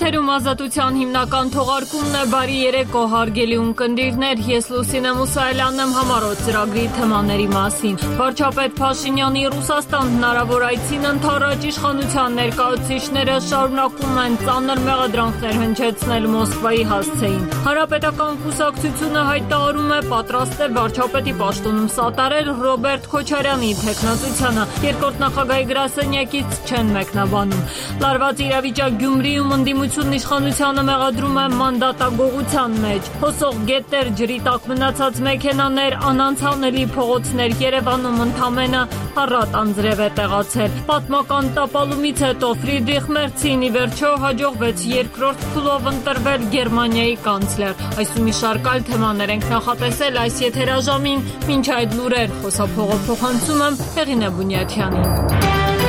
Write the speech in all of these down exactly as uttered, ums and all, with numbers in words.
Եթերում ազատության հիմնական թողարկումն է։ Բարի երեկո, հարգելի ունկնդիրներ, ես Լուսինե Մուսայելյանն եմ համառոտ ծրագրի թեմաների մասին։ Վարչապետ Փաշինյանի Ռուսաստան հնարավոր այցին ընդառաջ իշխանության ներկայացուցիչները շարունակում են ծանր մեղադրանքներ հնչեցնել Մոսկվայի հասցեին։ Հանրապետական կուսակցությունը հայտարարում է պատրաստ է վարչապետի պաշտոնում սատարել Ռոբերտ Քոչարյանի թեկնածությանը։ Երկրորդ նախագահի գրասենյակից չեն մեկնաբանում։ Լարված իրավիճակ Գյումրիում ընդդիմությունն իշխանությանը մեղադրում է մանդատագողության մեջ։ Հոսող գետեր, ջրի տակ մնացած մեքենաներ, անանցանելի փողոցներ, Երևանում ընդամենը առատ անձրև է տեղացել։ Պատմական տապալումից հետո Ֆրիդրիխ Մերցին ի վերջո հաջողվեց երկրորդ փուլով ընտրվել Գերմանիայի կանցլեր։ Այս ու մի շարք այլ թեմաներ ենք նախատեսել այս եթերաժամին, մինչ այդ լուրեր խոսափողով փոխանցում եմ Հեղինե Բունյաթյանին։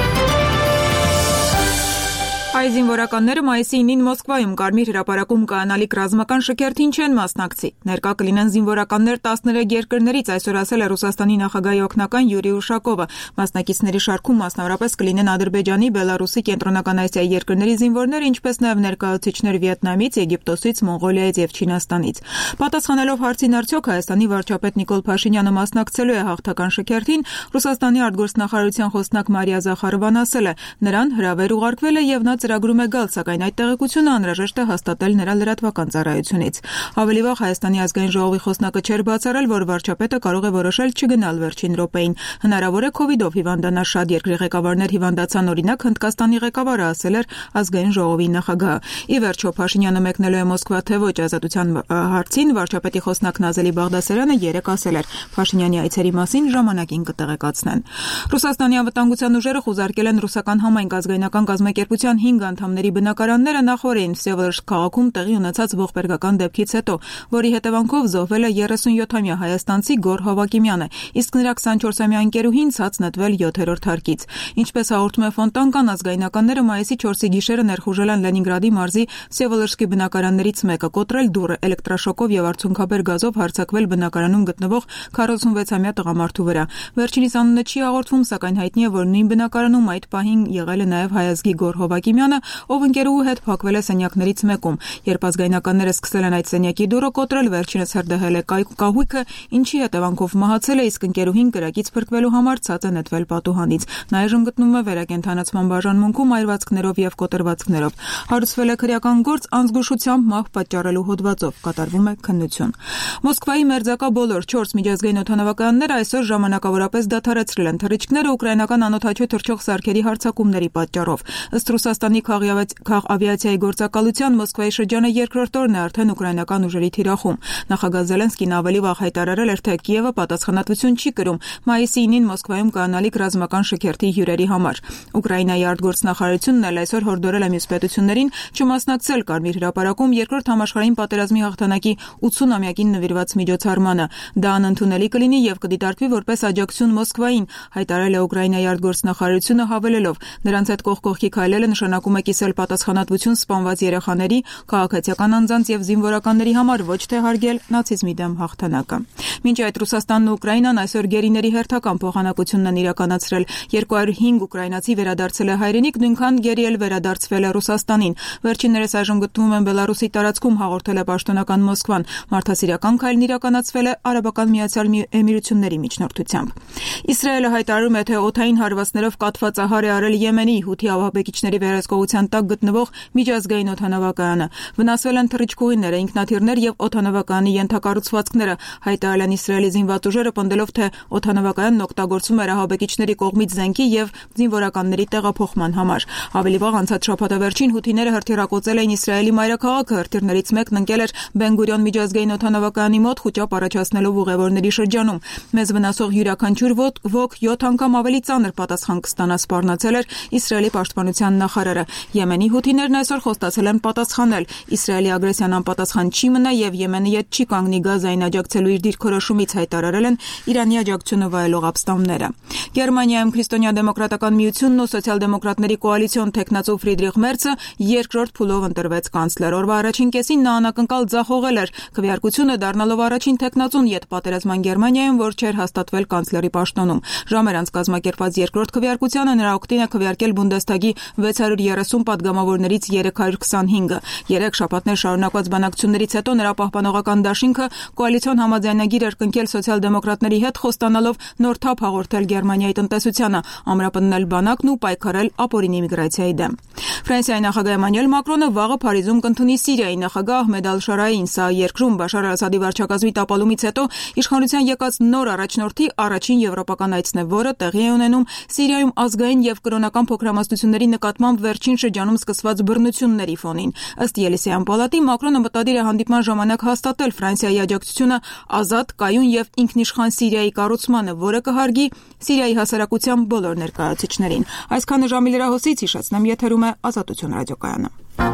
Հայ զինվորականները մայիսի ինին Մոսկվայում Կարմիր հրապարակում կայանալիք ռազմական շքերթին չեն մասնակցի։ Ներկա կլինեն զինվորականներ տասներեք երկրներից, այսօր ասել է Ռուսաստանի նախագահի օգնական Յուրի Ուշակովը։ Մասնակիցների շարքում մասնավորապես կլինեն Ադրբեջանի, Բելարուսի, Կենտրոնական Ասիայի երկրների զինվորներ, ինչպես նաև ներկայացուցիչներ Վիետնամից, Եգիպտոսից, Մոնղոլիայից եւ Չինաստանից։ Պատասխանելով հարցին արդյոք Հայաստանի վարչապետ Նիկոլ Փաշինյանը մասնակցելու է հաղթական շքերթին, Ռուսաստանի արտգործնախարարության խոսնակ Մարիա Զախարովան ասել է. նրան հրավեր ուղարկվել է եւ նա ծրագրում է գալ, սակայն այդ տեղեկությունը անհրաժեշտ է հաստատել նրա լրատվական ծառայությունից։ Ավելի վաղ Հայաստանի ազգային ժողովի խոսնակը չէր բացառել, որ վարչապետը կարող է որոշել չգնալ վերջին րոպեին։ Հնարավոր է քովիդով հիվանդանալ շատ երկրի ղեկավարներ հիվանդացան, օրինակ Հնդկաստանի ղեկավարը ասել էր ազգային ժողովի նախագահը։ Ի վերջո Փաշինյանը մեկնելու է Մոսկվա թե ոչ ազատության հարցին, վարչապետի խոսնակ Նազելի Բաղդասարյանը երեկ ասել էր Փաշինյանի այցերի մասին ժամանակին կտեղեկացնեն։ Ռուսաստանի անվտանգության ուժերը խուզարկել են ռուսական համայնք ազգայնական կազմակերպության հինգ անդամների բնակարանները նախորդին Վսևոլոդսկ քաղաքում տեղի ունեցած ողբերգական դեպքից հետո, որի հետևանքով զոհվել է երեսունյոթամյա հայաստանցի Գոռ Հովակիմյանը, իսկ նրա քսանչորսամյա ընկերուհին ցած նետվել յոթերորդ հարկից։ Ինչպես հաղորդում է Ֆոնտանկան, ազգայնականները մայիսի չորսի գիշերը ներխուժել են Լենինգրադի մարզի Վսևոլոդսկի բնակարաններից մեկը, կոտրել դուռը, էլեկտրաշոկով եւ արցունքաբեր գազով հարձակվել բնակարանում գտնվող քառասունվեցամյա տղամարդու վրա։ Վերջինիս անունը չի հաղորդվում, սակայն հայտնի է, որ նույն բնակարանում այդ պահին եղել է նաեւ հայազգի Գոռ Հովակիմյանը, ով ընկերուհու հետ փակվել է սենյակներից մեկում։ Երբ ազգայնականները սկսել են այդ սենյակի դուռը կոտրել, վերջինս հրդեհել է կահույքը, ինչի հետևանքով մահացել է, իսկ ընկերուհին կրակից փրկվելու համար ցած է նետվել պատուհանից։ Նա այժմ գտնվում է վերակենդանացման բաժանմունքում այրվածքներով եւ կոտրվածքներով։ Հարուցվել է քրեական գործ անզգուշությամբ մահ պատճառելու հոդվածով, կատարվում է քննություն։ Մոսկվայի մերձակա բոլոր չորս միջազգային օդանավակայանները այսօր ժամանակավորապես դադարեցրել են թռիչքները ուկրաինական անօդաչու թռչող սարքերի հարձակումների պատճառով։ Ըստ Ռուսաստանի քաղավիացիայի գործակալության Մոսկվայի շրջանը երկրորդ օրն է արդեն ուկրաինական ուժերի թիրախում։ Նախագահ Զելենսկին ավելի վաղ հայտարարել էր, թե Կիևը պատասխանատվություն չի կրում մայիսի ինին Մոսկվայում կայանալիք ռազմական շքերթի հյուրերի համար։ Ուկրաինայի արտգործնախարարությունն էլ այսօր հորդորել է մյուս պետություններին չմասնակցել Կարմիր հրապարակում երկրորդ համաշխարհային պատերազմի հաղթանակի ութսունամյակին նվիրված միջոցառմանը։ Դա անընդունելի կլինի եւ կդիտարկվի որպես աջակցություն Մոսկվային, հայտարարել է Ուկրաինայի արտգործնախարարությունը հավելելով. նրանց հետ կողք կողքի քայլելը նշանակում է կիսել պատասխանատվություն սպանված երեխաների, քաղաքացիական անձանց եւ զինվորականների համար, ոչ թե հարգել նացիզմի դեմ հաղթանակը։ Մինչ այդ Ռուսաստանն ու Ուկրաինան այսօր գերիների հերթական փոխանակությունն են իրականացրել։ երկու հարյուր հինգ ուկրաինացի վերադարձել է հայրենիք, նույնքան գերի էլ վերադարձվել է Ռուսաստանին։ Վերջիններս այժմ գտնվում են Բելարուսի տարածքում, հաղորդել է պաշտոնական Մոսկվան։ Մարդասիրական քայլն իրականացվել է Արաբական Միացյալ Էմիրությունների միջնորդությամբ։ Իսրայելը հայտարարում է, թե օդային հարվածներով կաթվածահար է արել Եմենի Հութի ավաբեկիչների վերահսկողության տակ գտնվող միջազգային օդանավակայանը։ Վնասվել են թռիչքուղիները, ինքնաթիռներ եւ օդանավակայանի ենթակառուցվածքները, հայտարարել են Իսրայելի զինված ուժերը, պնդելով, թե օդանավակայանն օգտագործվում էր ահաբեկիչների կողմից զենքի եւ զինվորականների տեղափոխման համար։ Ավելի վաղ անցած շաբաթավերջին հութիները հրթիռակոծել էին Իսրայելի մայրաքաղաքը, հրթիռներից մեկն ընկել էր Բեն-Գուրիոն միջազգային օդանավակայանի մոտ, խուճապ առաջացնելով ուղևորների շրջանում։ Մեզ վնասող յուրաքանչյուր ոք յոթ անգամ ավելի ծանր պատասխան կստանա, սպառնացել էր Իսրայելի պաշտպանության նախարարը։ Եմենի հութիներն այսօր խոստացել են պատասխանել։ Իսրայելի ագրեսիան անպատասխան չի մնա եւ Եմենը ետ չի կանգնի Գազային աջակցելու իր դիրքորոշումից, հայտարարել են Իրանի աջակցությունը վայելող ապստամբները։ Գերմանիայում քրիստոնյա դեմոկրատական միությունն ու սոցիալ-դեմոկրատների կոալիցիոն տեխնացու Ֆրիդրիխ Մերցը երկրորդ փուլով ընտրվեց կանցլեր։ Օրվա առաջին կեսին նա անակնկալ ձախողել էր քվեարկությունը, դառնալով առաջին տեխնացուն յետ պատերազմյան Գերմանիայում, որ չէր հաստատվել կանցլերի պաշտոնում։ Ժամեր անց կազմակերպված երկրորդ քվեարկությանը նրա օգտին է քվեարկել Բունդեսթագի վեց հարյուր երեսուն պատգամավորներից երեք հարյուր քսանհինգը։ Երեք շաբաթներ շարունակված բանակցություններից հետո նրա պահպանողական դաշինքը կոալիցիոն համաձայնագիր էր կնքել սոցիալ-դեմոկրատների հետ, խոստանալով նոր թափ հաղորդել Գերմանիայի տնտեսությանը, ամրապնդել բանակն ու պայքարել ապօրինի միգրացիայի դեմ։ Ֆրանսիայի նախագահ Էմանուել Մակրոնը վաղը Փարիզում կընդունի Սիրիայի նախագահ Ահմեդ Ալ-Շարային, սա երկրում Բաշար Ասադի վարչակազմի տապալումից հետո իշխանության եկած նոր առաջնորդի առաջին եվրոպական այցն է, որը տեղի է ունենում Սիրիայում ազգային եւ կրոնական փոքրամասնությունների նկատմամբ վերջին շրջանում սկսված բռնությունների ֆոնին։ Ըստ Ելիսեյան պալատի Մակրոնը մտադիր է հանդիպման ժամանակ հաստատել Ֆրանսիայի աջակցությունը ազատ, կայուն եւ ինքնիշխան Սիրիայի կառուցմանը, որը կհարգի Սիրիայի հասարակության բոլոր ներկայացուցիչներին։ Այսքանը ժամի լրահոսից հիշեցնեմ, եթերում է Ազատություն ռադիոկայանը։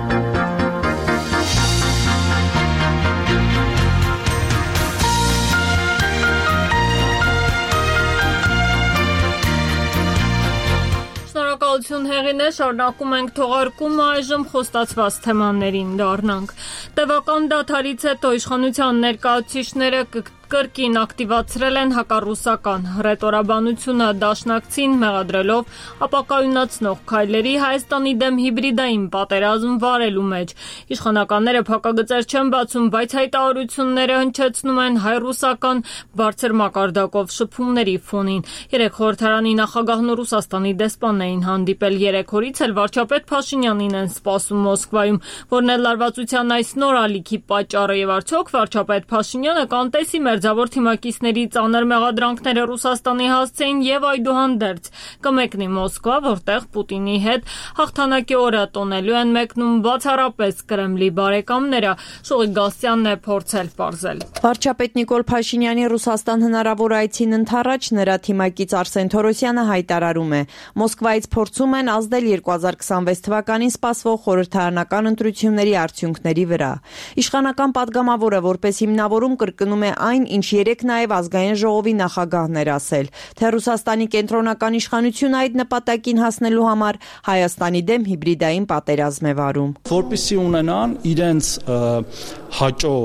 Շնորհակալություն հեղինե, շարունակում ենք թողարկումը, այժմ խոստացված թեմաներին դառնանք։ Տևական դադարից հետո իշխանության ներկայացուցիչները կրկին ակտիվացրել են հակառուսական ռետորաբանությունը դաշնակցին մեղադրելով ապակայունացնող քայլերի Հայաստանի դեմ հիբրիդային պատերազմ վարելու մեջ։ Իշխանականները փակագծեր չեն բացում, բայց հայտարարությունները հնչեցնում են հայ-ռուսական բարձր մակարդակով շփումների ֆոնին։ Երեք խորհրդարանի նախագահն ու Ռուսաստանի դեսպանն էին հանդիպել։ Երեք օրից էլ վարչապետ Փաշինյանին են սպասում Մոսկվայում, որն էլ լարվածության այս նոր ալիքի պատճառը եւ արդյոք վարչապետ Փաշինյանը կանտեսի մերձավոր թիմակիցների ծանր մեղադրանքները Ռուսաստանի հասցեին եւ այդուհանդերձ կմեկնի Մոսկվա, որտեղ Պուտինի հետ հաղթանակի օրը տոնելու են մեկնում բացառապես Կրեմլի բարեկամները։ Շուղի Գասյանն է փորձել պարզել։ Վարչապետ Նիկոլ Փաշինյանի Ռուսաստան հնարավոր այցին ընդառաջ նրա թիմակից Արսեն Թորոսյանը հայտարարում է. Մոսկվայից փորձում են ազդել երկու հազար քսանվեց թվականին սպասվող խորհրդարանական ընտրությունների արդյունքների վրա։ Իշխանական падգամավորը որպես հիմնավորում կրկնում է այն, ինչ երեք նաև ազգային ժողովի նախագահն էր ասել, թե Ռուսաստանի կենտրոնական իշխանությունը այդ նպատակին հասնելու համար Հայաստանի դեմ հիբրիդային պատերազմ է վարում։ Որպեսզի ունենան իրենց հաճո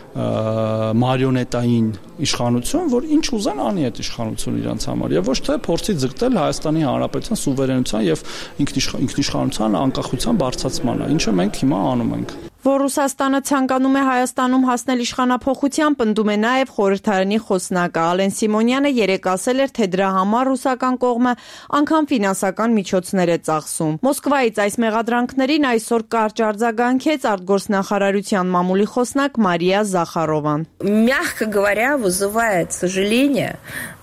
մարիոնետային իշխանություն, որ ինչ ուզեն անի այդ իշխանությունը իրենց համար եւ ոչ թե փորձի ձգտել Հայաստանի Հանրապետության սուվերենության եւ ինքնիշխանության անկախության բարձրացմանը, ինչը մենք հիմա անում ենք։ Որ Ռուսաստանը ցանկանում է Հայաստանում հասնել իշխանափոխության, պնդում է նաև խորհրդարանի խոսնակը Ալեն Սիմոնյանը երեկ ասել էր, թե դրա համար ռուսական կողմը անգամ ֆինանսական միջոցներ է ծախսում։ Մոսկվայից այս մեղադրանքներին այսօր կարճ արձագանքեց արտգործնախարարության մամուլի խոսնակ Մարիա Զախարովան։ Мягко говоря, вызывает сожаление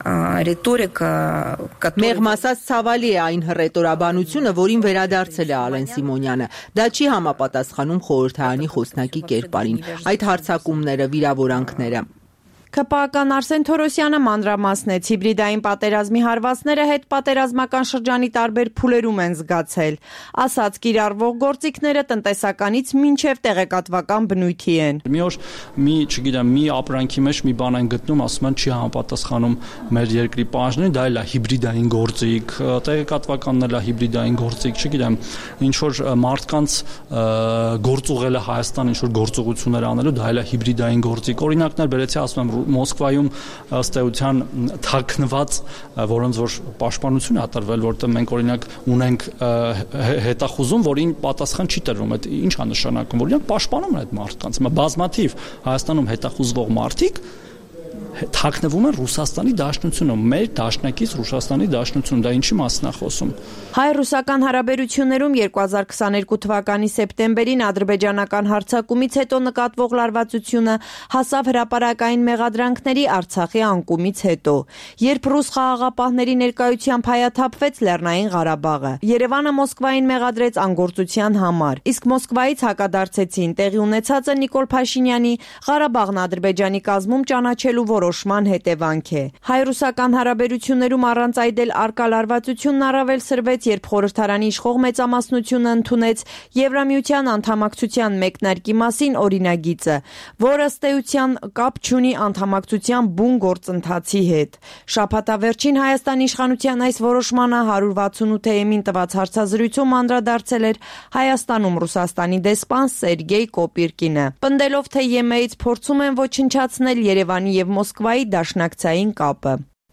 ռետորիկա, Մեղմ ասած ցավալի է այն ռետորաբանությունը, որին վերադարձել է Ալեն Սիմոնյանը։ Դա չի համապատասխանում խորհրդարանի խոսնակի կերպարին։ Այդ հարձակումները, վիրավորանքները։ ՔՊԱ-ական Արսեն Թորոսյանը մանրամասնեց հիբրիդային պատերազմի հարվածները հետ պատերազմական շրջանի տարբեր փուլերում են զգացել։ Ասաց կիրառվող գործիքները տնտեսականից մինչև տեղեկատվական բնույթի են։ Մի օր մի, չգիտեմ, մի ապրանքի մեջ մի բան են գտնում, ասում են չի համապատասխանում մեր երկրի պահանջներին, դա էլ է հիբրիդային գործիք, տեղեկատվականն էլ է հիբրիդային գործիք, չգիտեմ, ինչ որ մարդկանց գործուղելը Հայաստան ինչ որ գործողություններ անելու, դա էլ է հիբրիդային գործիք։ Օրինակներ բերեցի, ասում եմ Մոսկվայում ըստ էության թաքնված, որոնց որ պաշտպանություն է տրվել, որտեղ մենք օրինակ ունենք հետախուզում, որին պատասխան չի տրվում, այդ ինչ է նշանակում, որ իրանք պաշտպանում են այդ մարդկանց։ Հիմա բազմաթիվ Հայաստանում հետախուզվող մարդիկ թաքնվում են Ռուսաստանի Դաշնությունում, մեր դաշնակից Ռուսաստանի Դաշնությունում, դա ինչի մասն է խոսում։ Հայ-ռուսական հարաբերություններում երկու հազար քսաներկու թվականի սեպտեմբերին ադրբեջանական հարձակումից հետո նկատվող լարվածությունը հասավ հրապարակային մեղադրանքների Արցախի անկումից հետո, երբ ռուս խաղաղապահների ներկայությամբ հայաթափվեց Լեռնային Ղարաբաղը։ Երևանը Մոսկվային մեղադրեց անգործության համար, իսկ Մոսկվայից հակադարձեցին տեղի ունեցածը Նիկոլ Փաշինյանի Ղարաբաղն Ադրբեջանի կազմում ճանաչելու որոշման հետևանք է։ Հայ-ռուսական հարաբերություններում առանց այդ էլ արկա լարվածությունն առավել սրվեց, երբ խորհրդարանի իշխող մեծամասնությունը ընդունեց Եվրամիության անդամակցության մեկնարկի մասին օրինագիծը, որը ըստ էության կապ չունի անդամակցության բուն գործընթացի հետ։ Շաբաթավերջին Հայաստանի իշխանության այս որոշմանը հարյուր վաթսունութ էեմ-ին տված հարցազրույցում անդրադարձել էր Հայաստանում Ռուսաստանի դեսպան Սերգեյ Կոպիրկինը, պնդելով, թե ԵՄ-ից փորձում են ոչնչացնել Երևանի եւ Մոսկվայի դաշնակցային կապը։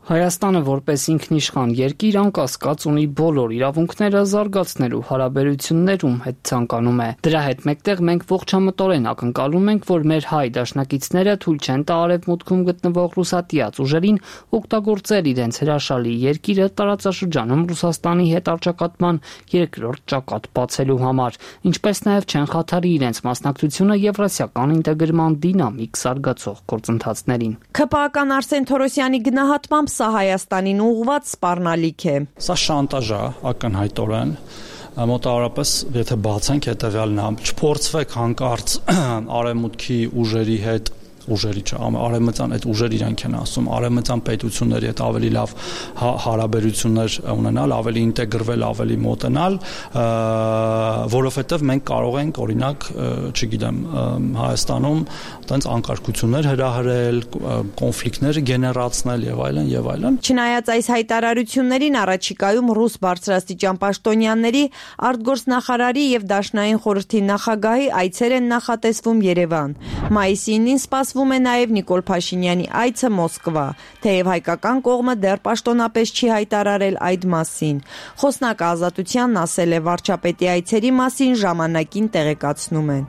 Հայաստանը որպես ինքնիշխան երկիր անկասկած ունի բոլոր իրավունքները զարգացնելու հարաբերություններում հետ ցանկանում է։ Դրա հետ մեկտեղ մենք ողջամտորեն ակնկալում ենք, որ մեր հայ դաշնակիցները թույլ չեն տա արևմուտքում գտնվող ռուսատիաց ուժերին օգտագործել իրենց հրաշալի երկիրը տարածաշրջանում Ռուսաստանի հետ առճակատման երկրորդ ճակատ բացելու համար, ինչպես նաև չեն խաթարի իրենց մասնակցությունը եվրասիական ինտեգրման դինամիկ զարգացող գործընթացներին։ ՔՊԱ-ական Արսեն Թորոսյանի գնահատմամբ սա Հայաստանին ուղղված սպառնալիք է։ Սա շանտաժ է ակնհայտորեն, մոտավորապես եթե բացենք հետևյալն է, չփորձվեք հանկարծ արևմուտքի ուժերի հետ ուժերի չէ, արևմտյան այդ ուժեր իրանք են ասում, արևմտյան պետությունների հետ ավելի լավ հարաբերություններ ունենալ, ավելի ինտեգրվել, ավելի մոտենալ, որովհետև մենք կարող ենք օրինակ, չգիտեմ, Հայաստանում տենց անկարգություններ հրահրել, կոնֆլիկտներ գեներացնել եւ այլն եւ այլն։ Չնայած այս հայտարարություններին առաջիկայում ռուս բարձրաստիճան պաշտոնյաների, արտգործնախարարի եւ Դաշնային խորհրդի նախագահի այցեր են նախատեսվում Երևան։ Մայիսին սպասվում է նաև Նիկոլ Փաշինյանի այցը Մոսկվա, թեև հայկական կողմը դեռ պաշտոնապես չի հայտարարել այդ մասին։ Խոսնակը Ազատությանն ասել է, վարչապետի այցերի մասին ժամանակին տեղեկացնում են։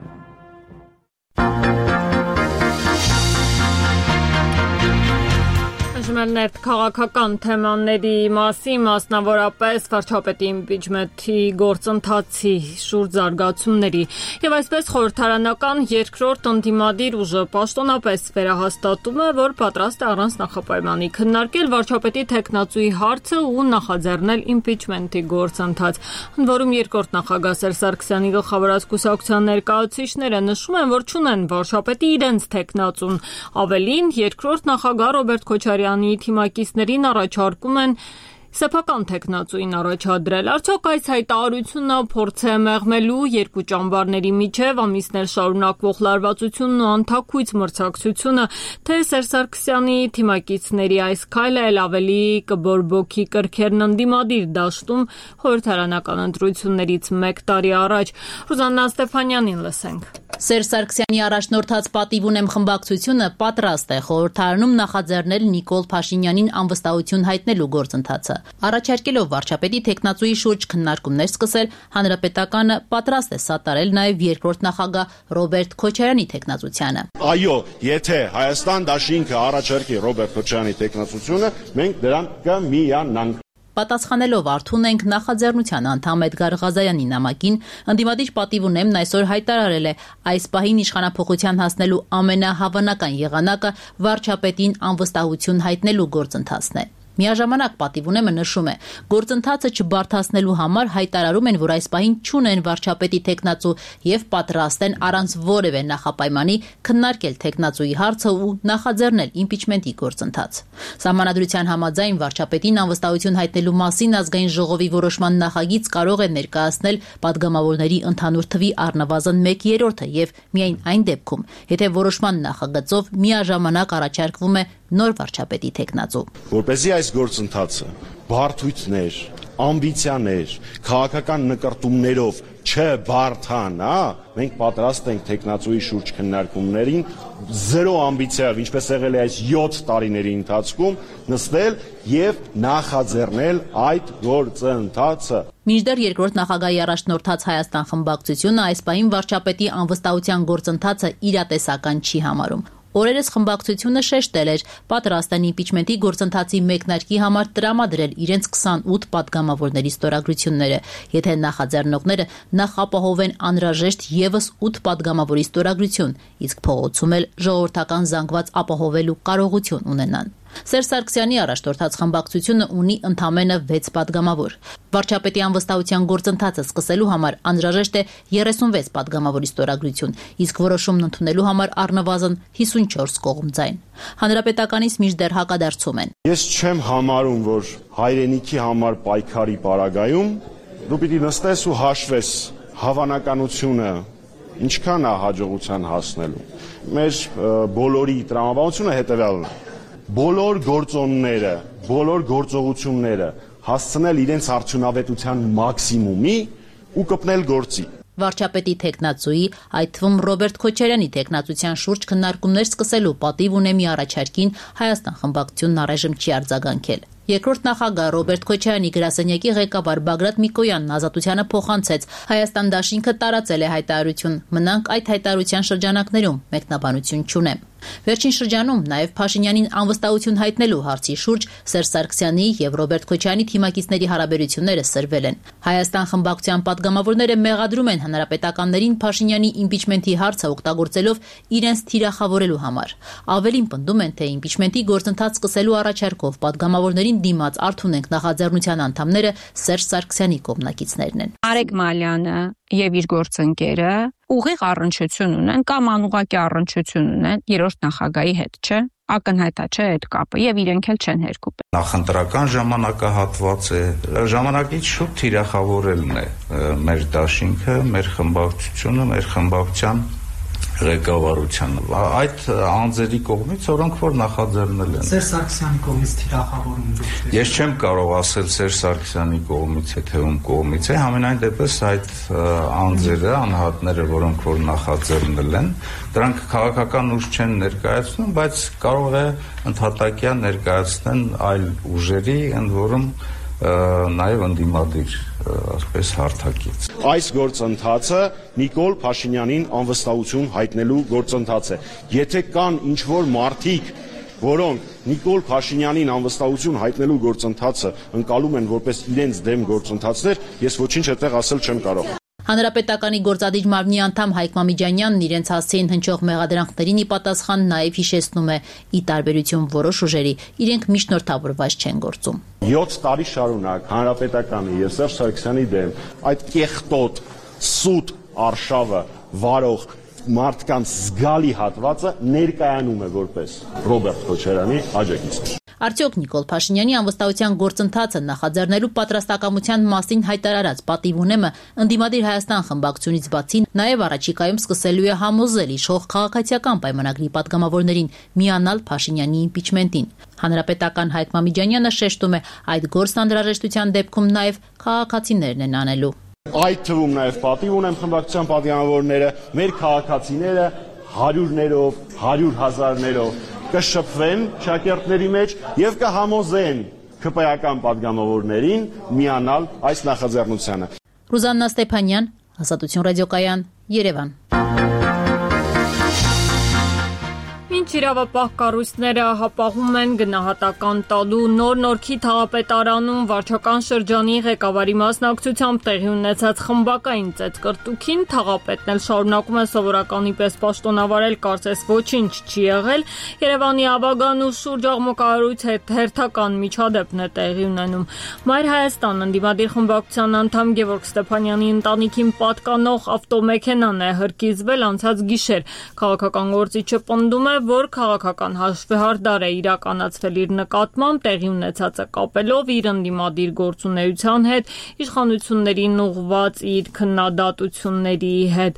Ներդ քաղաքական թեմաների մասին, մասնավորապես վարչապետի իմպիչմենթի գործընթացի շուրջ զարգացումների եւ այսպես խորհրդարանական երկրորդ ընդդիմադիր ուժը պաշտոնապես վերահաստատում է, որ պատրաստ է առանց նախապայմանի քննարկել վարչապետի թեկնածուի հարցը ու նախաձեռնել իմպիչմենթի գործընթաց։ Ընդ որում երկրորդ նախագահ Սերժ Սարգսյանի գլխավորած կուսակցության ներկայացուցիչները նշում են, որ չունեն վարչապետի իրենց թեկնածուն։ Ավելին, երկրորդ նախագահ Ռոբերտ Քոչարյանի թիմակիցներին առաջարկում են սեփական թեկնածուին առաջադրել։ Արդյոք այս հայտարարությունը փորձ է մեղմելու երկու ճամբարների միջև ամիսներ շարունակվող լարվածությունն ու անթաքույց մրցակցությունը, թե Սերժ Սարգսյանի թիմակիցների այս քայլը էլ ավելի կբորբոքի կրքերն ընդդիմադիր դաշտում խորհրդարանական ընտրություններից մեկ տարի առաջ։ Ռուզաննա Ստեփանյանին լսենք։ Սերժ Սարգսյանի առաջնորդած «Պատիվ ունեմ» խմբակցությունը պատրաստ է խորհրդարանում նախաձեռնել Նիկոլ Փաշինյանին անվստահություն հայտնելու գործընթացը։ Առաջարկելով վարչապետի թեկնածուի շուրջ քննարկումներ սկսել, Հանրապետականը պատրաստ է սատարել նաև երկրորդ նախագահ Ռոբերտ Քոչարյանի թեկնածությանը։ Այո, եթե Հայաստան դաշինքը առաջարկի Ռոբերտ Քոչարյանի թեկնածությունը, մենք դրան կմիանանք։ Պատասխանելով Արթուն ենք նախաձեռնության անդամ Էդգար Ղազարյանի նամակին, ընդդիմադիր «Պատիվ ունեմ» այսօր հայտարարել է, այս պահին իշխանափոխության հասնելու ամենահավանական եղանակը վարչապետին անվստահություն հայտնելու գործընթացն է։ Միաժամանակ «Պատիվ ունեմ»-ը նշում է, գործընթացը չբարդացնելու համար հայտարարում են, որ այս պահին չունեն վարչապետի թեկնածու եւ պատրաստ են առանց որևէ նախապայմանի քննարկել թեկնածուի հարցը ու նախաձեռնել իմպիչմենթի գործընթաց։ Սահմանադրության համաձայն վարչապետին անվստահություն հայտնելու մասին ազգային ժողովի որոշման նախագիծ կարող է ներկայացնել падգամավորների ընդհանուր թվի առնվազն մեկ երրորդը եւ միայն այն դեպքում, եթե որոշման նախագծով միաժամանակ առաջարկվում է նոր վարչապետի թեկնածու։ Որպեսզի այս գործընթացը բարդույթներ, ամբիցիաներ, քաղաքական նկարտումներով չբարդանա, մենք պատրաստ ենք թեկնածուի շուրջ քննարկումներին զերո ամբիցիայով, ինչպես եղել է այս յոթ տարիների ընթացքում, նստել եւ նախաձեռնել այդ գործընթացը։ Մինչդեռ երկրորդ նախագահի առաջնորդած Հայաստան խմբակցությունը այս պահին վարչապետի անվստահության գործընթացը իրատեսական չի համարում։ Օրերս խմբակցությունը շեշտել էր, պատրաստ են իմպիչմենթի գործընթացի մեկնարկի համար տրամադրել իրենց քսանութ падգամավորների ստորագրությունները, եթե նախաձեռնողները նախ ապահովեն անհրաժեշտ եւս ութ падգամավորի ստորագրություն, իսկ փողոցում էլ ժողովրդական զանգված ապահովելու կարողություն ունենան։ Սերժ Սարգսյանի առաջնորդած խմբակցությունը ունի ընդամենը վեց падգամավոր։ Վարչապետի անվստահության գործընթացը սկսելու համար անհրաժեշտ է երեսունվեց падգամավորի ստորագրություն, իսկ որոշումն ընդունելու համար առնվազն հիսունչորս կողմ ձայն։ Հանրապետականից մինչդեռ հակադարձում են։ Ես չեմ համարում, որ հայրենիքի համար պայքարի պարագայում դու պիտի նստես ու հաշվես հավանականությունը ինչքան է հաջողության հասնելու։ Մեր բոլորի տրամաբանությունը հետևյալն է։ Բոլոր գործոնները, բոլոր գործողությունները հասցնել իրենց արդյունավետության մաքսիմումի ու կպնել գործի։ Վարչապետի թեկնածուի, այդ թվում Ռոբերտ Քոչարյանի թեկնածության շուրջ քննարկումներ սկսելու պատիվ ունի մի առաջարկին Հայաստան խմբակցությունն առայժմ չի արձագանքել։ Երկրորդ նախագահ Ռոբերտ Քոչարյանի գրասենյակի ղեկավար Բագրատ Միկոյանն Ազատությանը փոխանցեց. Հայաստան դաշինքը տարածել է հայտարարություն, մնանք այդ հայտարարության շրջանակներում, մեկնաբանություն չունեմ։ Վերջին շրջանում նաև Փաշինյանին անվստահություն հայտնելու հարցի շուրջ Սերժ Սարգսյանի եւ Ռոբերտ Քոչարյանի թիմակիցների հարաբերությունները սրվել են։ Հայաստան խմբակցության պատգամավորները մեղադրում են հանրապետականներին Փաշինյանի իմպիչմենթի հարցը օգտագործելով իրենց թիրախավորելու համար։ Ավելին պնդում են, թե իմպիչմենթի գործընթաց սկսելու առաջարկով պատգամավորներին դիմաց Արթունենք նախաձեռնության անդամները Սերժ Սարգսյանի կողմնակիցներն են։ Արեգ Մալյանը եւ իր գործընկերը ուղիղ առնչություն ունեն կամ անուղղակի առնչություն ունեն երրորդ նախագահի հետ, չէ՞։ Ակնհայտ է, չէ՞ այդ կապը եւ իրենք էլ չեն հերկում։ Նախընտրական ժամանակահատված է, ժամանակից շուտ թիրախավորելն է մեր դաշինքը, մեր խմբակցությունը, մեր խմբակցության ղեկավարությանը։ Այդ անձերի կողմից, որոնք որ նախաձեռնել են։ Սերժ Սարգսյանի կողմից թիրախավորում դուք։ Ես չեմ կարող ասել Սերժ Սարգսյանի կողմից է, թե ում կողմից է, համենայն դեպս այդ անձերը, անհատները, որոնք որ նախաձեռնել են, դրանք քաղաքական ուժ չեն ներկայացնում, բայց կարող է ընդհատակյա ներկայացնեն այլ ուժերի, ընդ որում նաև ընդդիմադիր ասպես հարթակից։ Այս գործընթացը Նիկոլ Փաշինյանին անվստահություն հայտնելու գործընթաց է։ Եթե կան ինչ-որ մարդիկ, որոնք Նիկոլ Փաշինյանին անվստահություն հայտնելու գործընթացը ընկալում են որպես իրենց դեմ գործընթացներ, ես ոչինչ այդտեղ ասել չեմ կարող։ Հանրապետականի գործադիր մարմնի անդամ Հայկ Մամիջանյանն իրենց հասցեին հնչող մեղադրանքներին ի պատասխան նաև հիշեցնում է՝ ի տարբերություն որոշ ուժերի, իրենք միջնորդավորված չեն գործում։ յոթ տարի շարունակ Հանրապետականի եւ Սերժ Սարգսյանի դեմ այդ կեղտոտ սուտ արշավը վարող մարդկանց զգալի հատվածը ներկայանում է որպես Ռոբերտ Քոչարյանի աջակից։ Արդյոք Նիկոլ Փաշինյանի անվստահության գործընթացը նախաձեռնելու պատրաստակամության մասին հայտարարած պատիվ ունեմը ընդդիմադիր Հայաստան խմբակցությունից բացի նաև առաջիկայում սկսելու է համոզել իշխող քաղաքացիական պայմանագրի պատգամավորներին միանալ Փաշինյանի իմպիչմենտին։ Հանրապետական Հայկ Մամիջանյանը շեշտում է, այդ գործն անհրաժեշտության դեպքում նաև քաղաքացիներն են անելու։ Այդ թվում նաև պատիվ ունեմ խմբակցության պատգամավորները, մեր քաղաքացիները հարյուրներով, հարյուր հազարներով կշփվեն շակերտների մեջ եւ կհամոզեն ՔՊ-ական պատգամավորներին միանալ այս նախաձեռնությանը։ Ռուզաննա Ստեփանյան, Ազատություն ռադիոկայան, Երևան։ Ինչ իրավապահ կառույցները հապաղում են գնահատական տալու նոր Նորքի թաղապետարանում վարչական շրջանի ղեկավարի մասնակցությամբ տեղի ունեցած խմբակային ծեծկռտուքին, թաղապետն էլ շարունակում է սովորականի պես պաշտոնավարել, կարծես ոչինչ չի եղել։ Երևանի Աբագան ու շուրջ աղմկարույց հետ հերթական միջադեպն է տեղի ունենում։ Մայր Հայաստան ընդդիմադիր խմբակցության անդամ Գևորգ Ստեփանյանի ընտանիքին պատկանող ավտոմեքենան է հրկիզվել անցած գիշեր։ Քաղաքական գործիչը պնդում է, որ քաղաքական հաշվեհարդար է իրականացվել իր նկատմամբ, տեղի ունեցածը կապելով իր ընդդիմադիր գործունեության հետ, իշխանություններին ուղղված իր քննադատությունների հետ։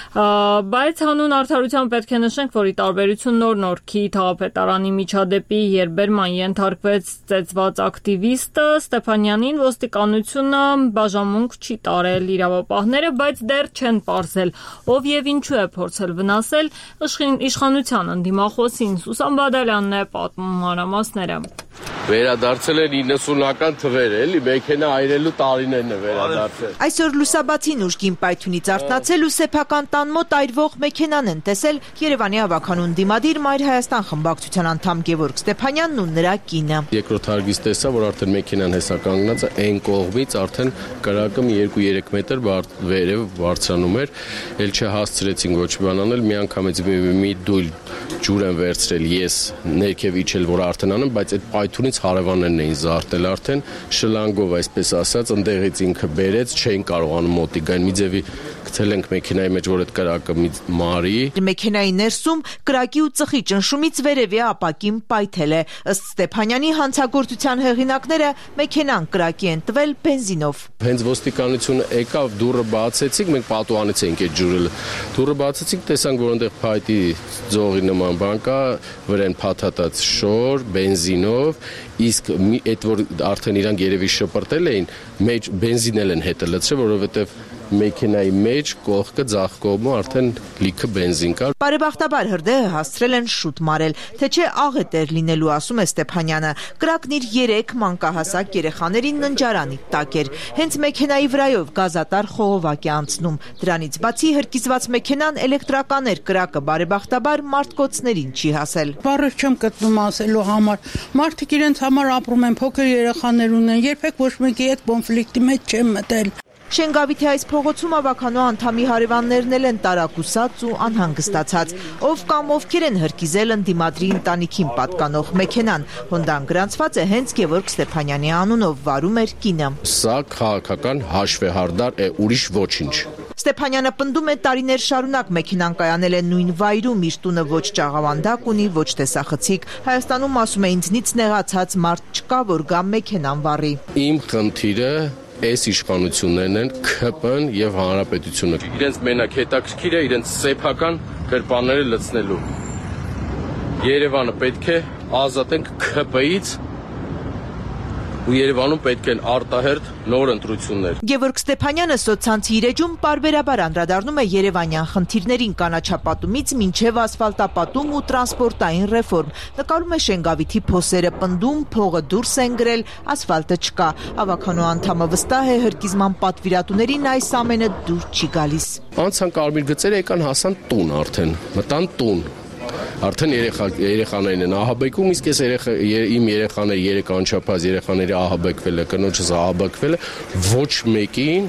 Բայց հանուն արդարության պետք է նշենք, որ ի տարբերություն նոր Նորքի թաղապետարանի միջադեպի, երբ բերման ենթարկվեց ծեծված ակտիվիստը, Ստեփանյանին ոստիկանությունը բաժանմունք չի տարել։ Իրավապահները բայց դեռ չեն պարզել, ով եւ ինչու է փորձել վնասել իշխանության ընդդիմախոսին։ Սուսան Բադալյանն է պատմում մանրամասները։ Վերադարձել են իննսունական թվեր, էլի մեքենա այրելու տարիներն է վերադարձել։ Այսօր լուսաբացին ուժգին պայթյունից արթնացել ու սեփական տան մոտ այրվող մեքենան են տեսել Երևանի ավականուն դիմադիր Մայր Հայաստան խմբակցության անդամ Գևորգ Ստեփանյանն ու նրա կինը։ Երկրորդ հարգից տեսա, որ արդեն մեքենան հեսա կանգնած է, այն կողմից արդեն կրակը մի երկու-երեք մետր վերև բարձրանում էր, էլ չհասցրեցին ոչ բան անել, միանգամից մի դույլ ջուր են վերցրել, ես ներքև իջել, որ արդեն անեմ, բայց այդ պայթյունից հարևաններն էին զարթել արդեն, շլանգով այսպես ասած, ընդեղից ինքը բերեց, չէին կարողանում մոտիկ գան, մի ձևի գցել ենք մեքենայի մեջ, որ այդ կրակը մի մարի։ Մեքենայի ներսում կրակի ու ծխի ճնշումից վերևի ապակին պայթել է։ Ըստ Ստեփանյանի հանցագործության հեղինակները մեքենան կրակի են տվել բենզինով։ Հենց ոստիկանությունը եկավ, դուռը բացեցինք, մենք պատուհանից էինք այդ ջուրը։ Դուռը բացեցինք, տեսանք, որ այնտեղ փայտի ձողի նման բան կա, վրան փաթաթած շոր, բենզինով, իսկ այդ որ արդեն իրանք երևի շպրտել էին, մեջ բենզին են հետը լցրել, որովհետև մեքենայի մեջ կողքը ձախ կողմը արդեն լիքը բենզին կար։ Բարեբախտաբար հրդեհը հասցրել են շուտ մարել, թե չէ աղետ էր լինելու, ասում է Ստեփանյանը։ Կրակն իր երեք մանկահասակ երեխաներին ննջարանի տակ էր։ Հենց մեքենայի վրայով գազատար խողովակ է անցնում։ Դրանից բացի հրկիզված մեքենան էլեկտրական էր, կրակը բարեբախտաբար մարդկոցներին չի հասել։ Բառեր չեմ գտնում ասելու համար։ Մարդիկ իրենց համար ապրում են, փոքր երեխաներ ունեն, երբեք ոչ մեկի հետ կոնֆլիկտի մեջ չեմ մտել։ Շենգավիթի այս փողոցում ավականո անդամի հարևաններն էլ են տարակուսած ու անհանգստացած։ Ով կամ ովքեր են հրկիզել ընդդիմադրի ընտանիքին պատկանող մեքենան։ Հոնդան գրանցված է հենց Գևորգ Ստեփանյանի անունով, վարում էր կինը։ Սա քաղաքական հաշվեհարդար է, ուրիշ ոչինչ։ Ստեփանյանը պնդում է տարիներ շարունակ մեքենան կայանել է նույն վայրում, իր տունը ոչ ճաղավանդակ ունի, ոչ տեսախցիկ։ Հայաստանում, ասում է, ինձնից նեղացած մարդ չկա, որ գա մեքենան վառի։ Իմ խնդիրը այս իշխանություններն են K P N եւ Հանրապետությունը։ Իրենց մենակ հետաքրքիր է իրենց սեփական գրպանները լցնելու։ Երևանը պետք է ազատենք K P I-ից ու Երևանում պետք են արտահերթ նոր ընտրություններ։ Գևորգ Ստեփանյանը սոցցանցի իր էջում պարբերաբար անդրադառնում է երևանյան խնդիրներին, կանաչապատումից մինչև ասֆալտապատում ու տրանսպորտային ռեֆորմ։ Նկարում է Շենգավիթի փոսերը, պնդում փողը դուրս են գրել, ասֆալտը չկա։ Ավականո անդամը վստահ է, հրկիզման պատվիրատուներին այս ամենը դուր չի գալիս։ Անցան կարմիր գծերը եկան հասան տուն արդեն, մտան տուն։ Արդեն երեխա երեխաներն են ահաբեկում, իսկ ես երեխա իմ երեխաները երեք անչափահաս երեխաների ահաբեկվել է, կնոջս ահաբեկվել է, ոչ մեկին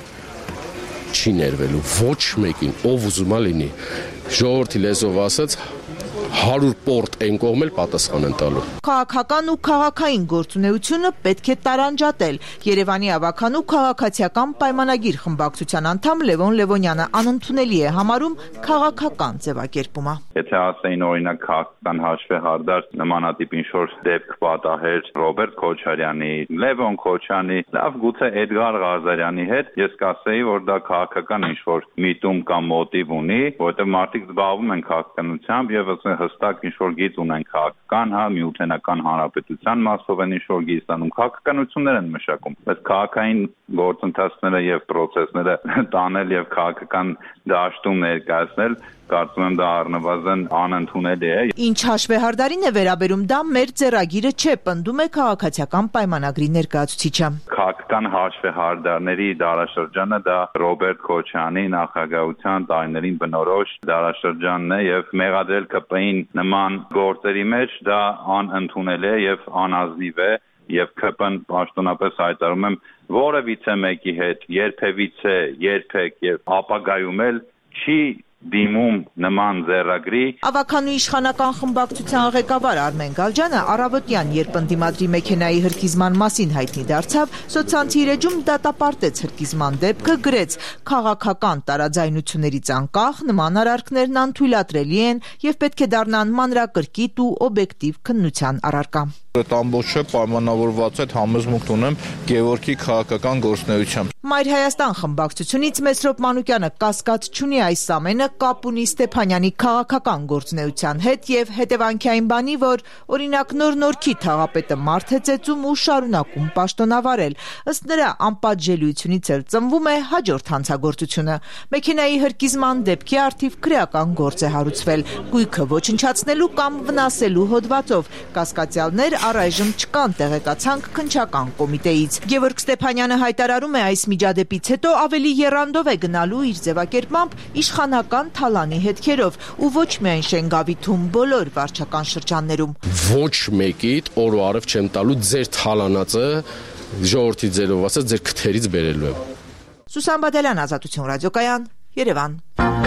չի ներվելու, ոչ մեկին, ով ուզում է լինի։ Ժողովրդի լեզվով ասած հարյուր պորտ են կողմել պատասխան են տալու։ Քաղաքական ու քաղաքային գործունեությունը պետք է տարանջատել։ Երևանի ավականու քաղաքացիական պայմանագիր խմբակցության անդամ Լևոն Լևոնյանը անընդունելի է համարում քաղաքական ձևակերպումը։ Եթե ասեին օրինակ քաղաքական հաշվեհարդար նմանատիպ ինչ-որ դեպք պատահեր Ռոբերտ Քոչարյանի, Լևոն Քոչյանի, լավ գուցե Էդգար Ղազարյանի հետ, ես կասեի, որ դա քաղաքական ինչ-որ միտում կամ մոտիվ ունի, որովհետև մարդիկ զբաղվում են քաղաքականությամբ եւ հստակ ինչ-որ գիծ ունեն քաղաքական, հա, միութենական հանրապետության մասով են ինչ-որ գիծ տանում, քաղաքականություններ են մշակում, բայց քաղաքային գործընթացները եւ պրոցեսները տանել եւ քաղաքական դաշտում ներկայացնել, կարծում եմ դա առնվազն անընդունելի է։ Ինչ հաշվեհարդարին է վերաբերում, դա մեր ձեռագիրը չէ, պնդում է քաղաքացիական պայմանագրի ներկայացուցիչը։ Քաղաքական հաշվեհարդարների դարաշրջանը դա Ռոբերտ Քոչյանի նախագահության տարիներին բնորոշ դարաշրջանն է եւ մեղադրել K P I-ին նման գործերի մեջ դա անընդունելի է եւ անազնիվ է եւ K P I-ն պաշտոնապես հայտարարում եմ որևիցե մեկի հետ երբևիցե երբեք եւ ապագայում էլ չի դիմում նման ձեռագրի։ Ավականու իշխանական խմբակցության ղեկավար Արմեն Գալջյանը առավոտյան, երբ ընդդիմադրի մեքենայի հրկիզման մասին հայտնի դարձավ, սոցցանցի իր էջում դատապարտեց հրկիզման դեպքը, գրեց. քաղաքական տարաձայնություններից անկախ նման արարքներն անթույլատրելի են եւ պետք է դառնան մանրակրկիտ ու օբյեկտիվ քննության առարկա։ Այդ ամբողջը պայմանավորված է համոզմունք ունեմ Գևորգի քաղաքական գործունեությամբ։ Մայր Հայաստան խմբակցությունից Մեսրոպ Մանուկյանը կասկած չունի այս ամենը կապ ունի Ստեփանյանի քաղաքական գործունեության հետ եւ հետևանքի այն բանի, որ օրինակ նոր Նորքի թաղապետը մարդ է ծեծում ու շարունակում պաշտոնավարել։ Ըստ նրա անպատժելիությունից էլ ծնվում է հաջորդ հանցագործությունը։ Մեքենայի հրկիզման դեպքի առթիվ քրեական գործ է հարուցվել, գույքը ոչնչացնելու կամ վնասելու հոդվածով։ Կասկածյալներ առայժմ չկան, տեղեկացանք քննչական կոմիտեից։ Գևորգ Ստեփանյանը հայտարարում է այս միջադեպից հետո ավելի եռանդով է գնալու իր ձևակերպմամբ իշխանական թալանի հետքերով ու ոչ միայն Շենգավիթում, բոլոր վարչական շրջաններում։ Ոչ մեկիդ օր ու արև չեմ տալու ձեր թալանածը ժողովրդի ձերով ասած ձեր քթերից բերելու եմ։ Սուսան Բադալյան, Ազատություն ռադիոկայան, Երևան։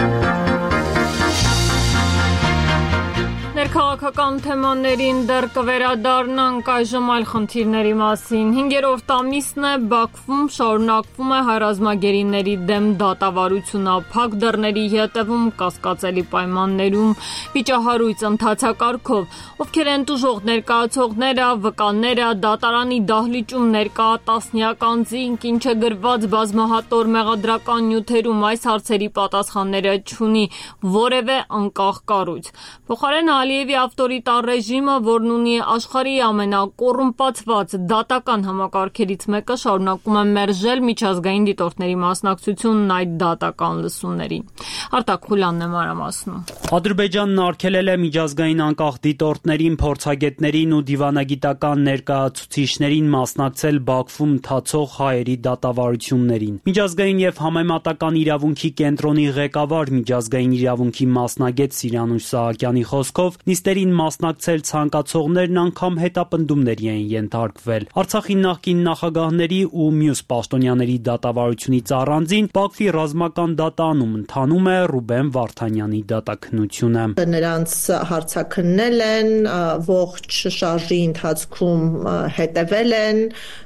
Ներքաղաքական թեմաներին դեռ կվերադառնանք, այժմ այլ խնդիրների մասին։ Հինգերորդ ամիսն է Բաքվում շարունակվում է հայրազմագերիների դեմ դատավարությունը, փակ դռների ետևում, կասկածելի պայմաններում, վիճահարույց ընթացակարգով, ովքեր են տուժող ներկայացողները, վկաները, դատարանի դահլիճում ներկա տասնյակ անձինք, ինչը գրված բազմահատոր մեղադրական նյութերում այս հարցերի պատասխանները չունի որևէ անկախ կառույց։ Փոխարեն Ալիևի Ալիևի ավտորիտար ռեժիմը, որն ունի աշխարհի ամենակոռումպացված դատական համակարգերից մեկը, շարունակում է մերժել միջազգային դիտորդների մասնակցությունն այդ դատական լսումներին։ Արտակ Խուլյանն է մանրամասնում։ Ադրբեջանն արգելել է միջազգային անկախ դիտորդներին, փորձագետներին ու դիվանագիտական ներկայացուցիչներին մասնակցել Բաքվում ընթացող հայերի դատավարություններին։ Միջազգային եւ համեմատական իրավունքի կենտրոնի ղեկավար, միջազգային իրավունքի մասնագետ Սիրանուշ Սահակյանի խոսքով, նիստերին մասնակցել ցանկացողներն անգամ հետապնդումների են ենթարկվել։ Արցախի նախկին նախագահների ու մյուս պաշտոնյաների դատավարությունից առանձին Բաքվի ռազմական դատարանում ընթանում է Ռուբեն Վարդանյանի դատաքննությունը։ Նրանց հարցաքննել են, ողջ շարժի ընթացքում հետևել են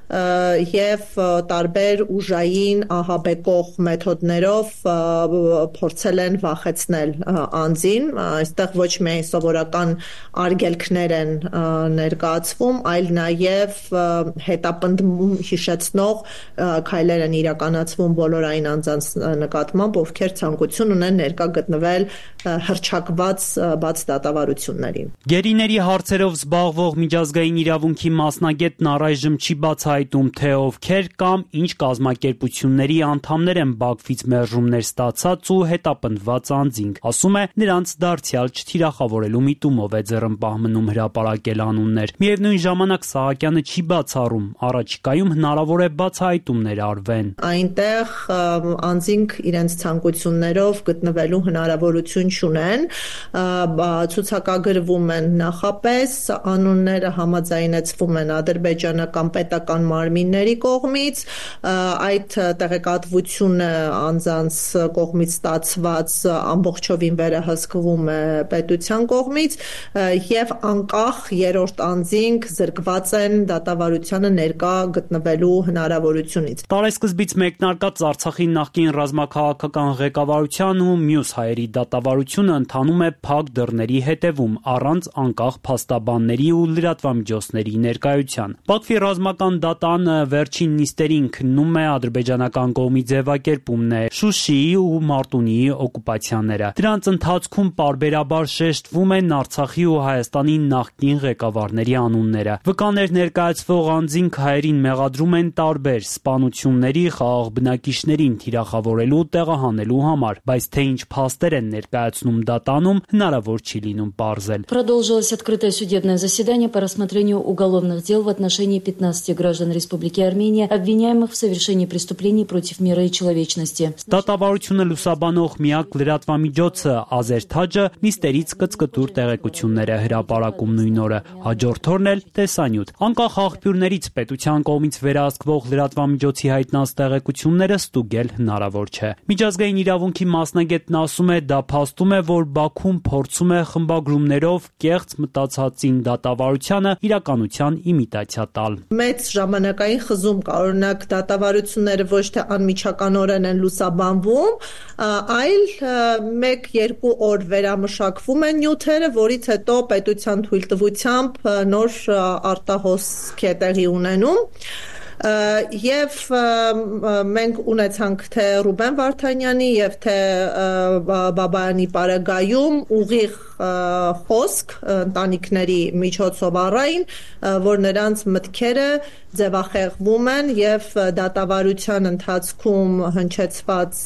եւ տարբեր ուժային ահաբեկող մեթոդներով փորձել են վախեցնել անձին։ Այստեղ ոչ միայն սովորական արգելքներ են ներկայացվում, այլ նաեւ հետապնդում հիշեցնող քայլեր են իրականացվում բոլոր այն անձանց նկատմամբ, ովքեր ցանկություն ունեն ներկա գտնվել հռչակված բաց դատավարություններին։ Գերիների հարցերով զբաղվող միջազգային իրավունքի մասնագետն առայժմ չի բացահայտում, թե ովքեր կամ ինչ կազմակերպությունների անդամներ են Բաքվից մերժումներ ստացած ու հետապնդված անձինք։ Ասում է, նրանց դարձյալ չթիրախավորելու միտումով է ձեռնպահ մնում հրապարակել անուններ։ Միևնույն ժամանակ Սահակյանը չի բացառում, առաջիկայում հնարավոր է բացահայտումներ արվեն։ Այնտեղ անձինք իրենց ցանկություններով գտնվելու հնարավորություն չունեն, ցուցակագրվում են նախապես, անունները համաձայնեցվում են ադրբեջանական պետական մարմինների կողմից, այդ տեղեկատվությունը անձանց կողմից ստացված ամբողջովին վերահսկվում է պետության կողմից եւ անկախ երրորդ անձինք զրկված են դատավարությանը ներկա գտնվելու հնարավորությունից։ Տարեսկզբից մեկնարկած Արցախի նախկին ռազմաքաղաքական ղեկավարության ու մյուս հայերի դատավարությունը ընթանում է փակ դռների հետևում, առանց անկախ փաստաբանների ու լրատվամիջոցների ներկայության։ Բաքվի ռազմական դատանը վերջին նիստերին քննում է ադրբեջանական կողմի ձևակերպումն է Շուշիի ու Մարտունիի օկուպացիաները։ Դրանց ընթացքում պարբերաբար շեշտվում են Արցախի ու Հայաստանի նախկին ղեկավարների անունները։ Վկաներ ներկայացվող անձինք հայերին մեղադրում են տարբեր սպանությունների, խաղաղ բնակիչներին թիրախավորելու, տեղահանելու համար, բայց թե ինչ փաստեր են ներկայացնում դատանում, հնարավոր չի լինում պարզել։ Продолжилось открытое судебное заседание по рассмотрению уголовных дел в отношении пятнадцати граждан Республики Армения, обвиняемых в совершении преступлений против мира и человечности։ Դատավարությունը լուսաբանող միակ լրատվամիջոցը Ազերթաջը նիստերից կծկտուր տեղեկություններ է հրապարակում նույն օրը, հաջորդ օրն էլ տեսանյութ։ Անկախ աղբյուրներից պետության կողմից վերահսկվող լրատվամիջոցի հայտնած տեղեկությունները ստուգել հնարավոր չէ։ Միջազգային իրավունքի մասնագետն ասում է, դա փաստում է, որ Բաքուն փորձում է խմբագրումներով կեղծ մտածածին դատավարությանը իրականության իմիտացիա տալ։ Մեծ ժամանակային խզում կա, օրինակ դատավարությունները ոչ թե անմիջականորեն են լուսաբանվում, այլ մեկ-երկու օր վերամշակվում են նյութերը, որից հետո պետության թույլտվությամբ նոր արտահոսք է տեղի ունենում։ Եվ մենք ունեցանք թե Ռուբեն Վարդանյանի եւ թե Բաբայանի պարագայում ուղիղ խոսք ընտանիքների միջոցով առային, որ նրանց մտքերը ձևախեղվում են եւ դատավարության ընթացքում հնչեցված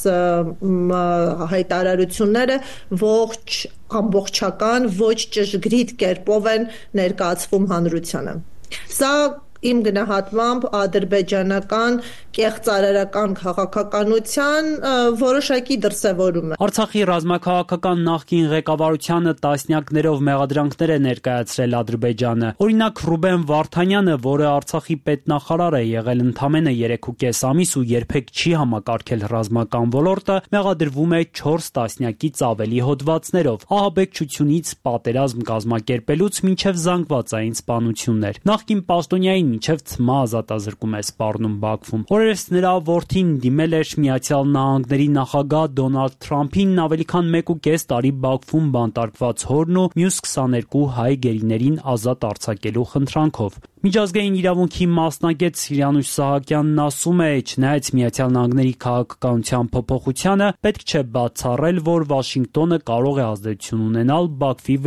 հայտարարությունները ողջ ամբողջական ոչ ճշգրիտ կերպով են ներկայացվում հանրությանը։ Սա իմ գնահատմամբ ադրբեջանական կեղծարարական քաղաքականության որոշակի դրսևորում է։ Արցախի ռազմաքաղաքական նախկին ղեկավարությանը տասնյակներով մեղադրանքներ է ներկայացրել Ադրբեջանը։ Օրինակ Ռուբեն Վարդանյանը, որը Արցախի պետնախարար է եղել ընդամենը երեքուկես ամիս ու երբեք չի համակարգել ռազմական ոլորտը, մեղադրվում է չորս տասնյակից ավելի հոդվածներով, ահաբեկչությունից պատերազմ կազմակերպելուց մինչև զանգվածային սպանություններ։ Նախկին պաշտոնյային մինչև ցմահ ազատազրկում է սպառնում Բաքվում։ Օրերս նրա որդին դիմել էր Միացյալ Նահանգների նախագահ Դոնալդ Թրամփին ավելի քան մեկ ու կես տարի Բաքվում բանտարկված հորն ու մյուս քսաներկու հայ գերիներին ազատ արձակելու խնդրանքով։ Միջազգային իրավունքի մասնագետ Սիրանուշ Սահակյանն ասում է, չնայած Միացյալ Նահանգների քաղաքականության փոփոխությանը, պետք չէ բացառել, որ Վաշինգտոնը կարող է ազդեցություն ունենալ Բաքվի վրա։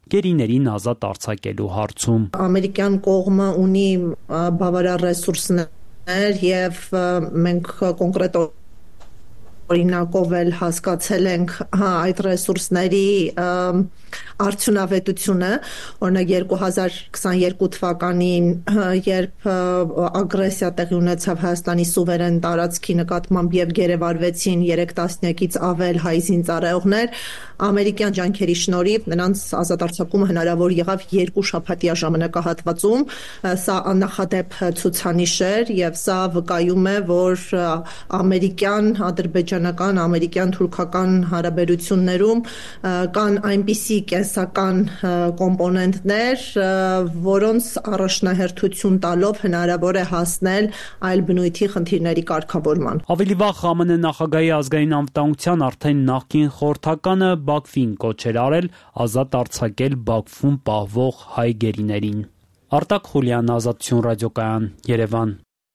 գերիներին ազատ արձակելու հարցում։ Ամերիկյան կողմը ունի բավարար ռեսուրսներ եւ մենք կոնկրետ օրինակով էլ հասկացել ենք այդ ռեսուրսների արդյունավետությունը, օրինակ երկու հազար քսաներկու թվականին, երբ ագրեսիա տեղի ունեցավ Հայաստանի սուվերեն տարածքի նկատմամբ եւ գերեվարվեցին երեք տասնյակից ավել հայ զինծառայողներ, ամերիկյան ջանքերի շնորհիվ նրանց ազատ արձակումը հնարավոր եղավ երկու շաբաթյա ժամանակահատվածում, սա աննախադեպ ցուցանիշ էր եւ սա վկայում է, որ ամերիկյան, ադրբեջանական, ամերիկյան-թուրքական հարաբերություններում կան այնպիսի կենսական կոմպոնենտներ, որոնց առաջնահերթություն տալով հնարավոր է հասնել այլ բնույթի խնդիրների կարգավորման։ Ավելի վաղ ԱՄՆ նախագահի ազգային անվտանգության արդեն նախկին խորհրդականը Բաքվին կոչ էր արել ազատ արձակել Բաքվում պահվող հայ գերիներին։ Արտակ Խուլյան, Ազատություն ռադիոկայան, Երևան։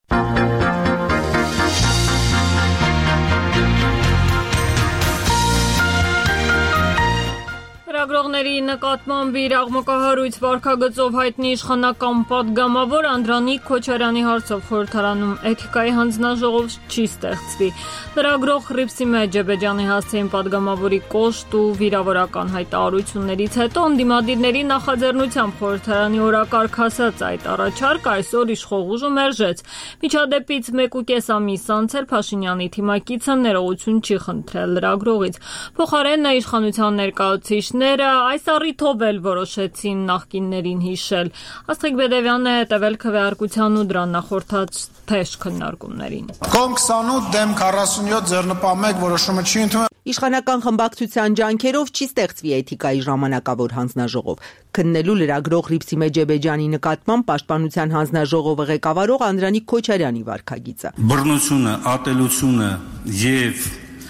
Լրագրողների նկատմամբ իր աղմկահարույց վարքագծով հայտնի իշխանական պատգամավոր Անդրանիկ Քոչարյանի հարցով խորհրդարանում էթիկայի հանձնաժողով չի ստեղծվի։ Լրագրող Ղրիփսիմե Ջեբեջյանի հասցեին պատգամավորի կոշտ ու վիրավորական հայտարարություններից հետո ընդդիմադիրների նախաձեռնությամբ խորհրդարանի օրակարգ հասած այդ առաջարկը այսօր իշխող ուժը մերժեց։ Միջադեպից մեկ ու կես ամիս անց էլ Փաշինյանի թիմակիցը ներողություն չի խնդրել լրագրողից։ Փոխարենն նա իշխանության ներկայացուցիչները այս առիթով էլ որոշեցին նախկիններին հիշել։ Աստղիկ Բեդևյանն է հետևել քվեարկության ու դրան նախորդած թեժ քննարկումներին։ Կողմ քսանութ դեմ քառասունյոթ ձեռնպահ մեկ որոշումը չի ընդունվել։ Իշխանական խմբակցության ջանքերով չի ստեղծվի էթիկայի ժամանակավոր հանձնաժողով։ Քննելու լրագրող Ղրիփսիմե Ջեբեջյանի նկատմամբ Պաշտպանության հանձնաժողովը ղեկավարող Անդրանիկ Քոչարյանի վարքագիծը։ Բռնությունը, ատելությունը եւ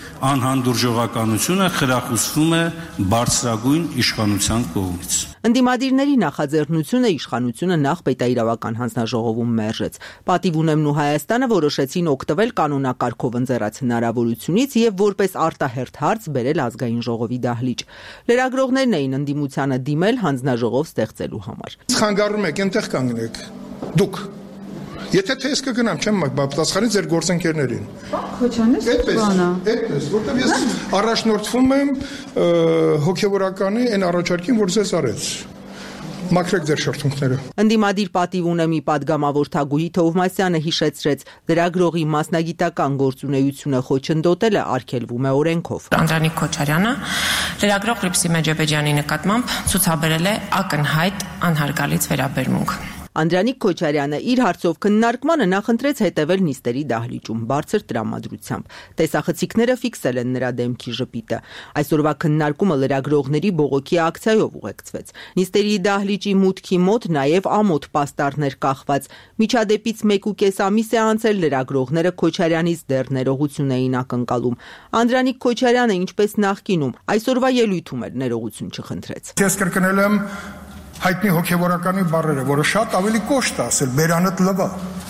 անհանդուրժողականությունը խրախուսվում է բարձրագույն իշխանության կողմից։ Ընդդիմադիրների նախաձեռնությունը իշխանությունը նախ պետաիրավական հանձնաժողովում մերժեց։ Պատիվ ունեմն ու Հայաստանը որոշեցին օգտվել կանոնակարգով ընձեռած հնարավորությունից եւ որպես արտահերթ հարց բերել ազգային ժողովի դահլիճ։ Լրագրողներն էին ընդդիմությանը դիմել հանձնաժողով ստեղծելու համար։ Խանգարում եք, այնտեղ կանգնեք։ Դուք Եթե թե ես կգնամ, չեմ պատասխանի ձեր գործընկերներին։ Քոչանես բանա։ Այդպես, որտեղ ես առաջնորդվում եմ հոգևորականի այն առաջարկին, որ ձեզ արեց։ Մաքրեք ձեր շրթունքները։ Ընդդիմադիր պատիվ ունեմի պատգամավոր Թագուհի Թովմասյանը հիշեցրեց, լրագրողի մասնագիտական գործունեությունը խոչընդոտելը արգելվում է օրենքով։ Անդրանիկ Քոչարյանը լրագրող Ղրիփսիմե Ջեբեջյանի նկատմամբ ցուցաբերել է ակնհայտ անհարգալից վերաբերմունք։ Անդրանիկ Քոչարյանը իր հարցով քննարկմանը նախընտրեց հետևել նիստերի դահլիճում բարձր տրամադրությամբ։ Տեսախցիկները ֆիքսել են նրա դեմքի ժպիտը։ Այսօրվա քննարկումը լրագրողների բողոքի ակցիայով ուղեկցվեց։ Նիստերի դահլիճի մուտքի մոտ նաև ամոթ պաստառներ կախված։ Միջադեպից մեկ ու կես ամիս է անցել, լրագրողները Քոչարյանից դեռ ներողություն էին ակնկալում։ Անդրանիկ Քոչարյանը, ինչպես նախկինում, այսօրվա ելույթում էլ ներողություն չխնդրեց։ Ես կրկնել եմ հայտնի հոգևորականի բառերը, որը շատ ավելի կոշտ է ասել, բերանդ լվա։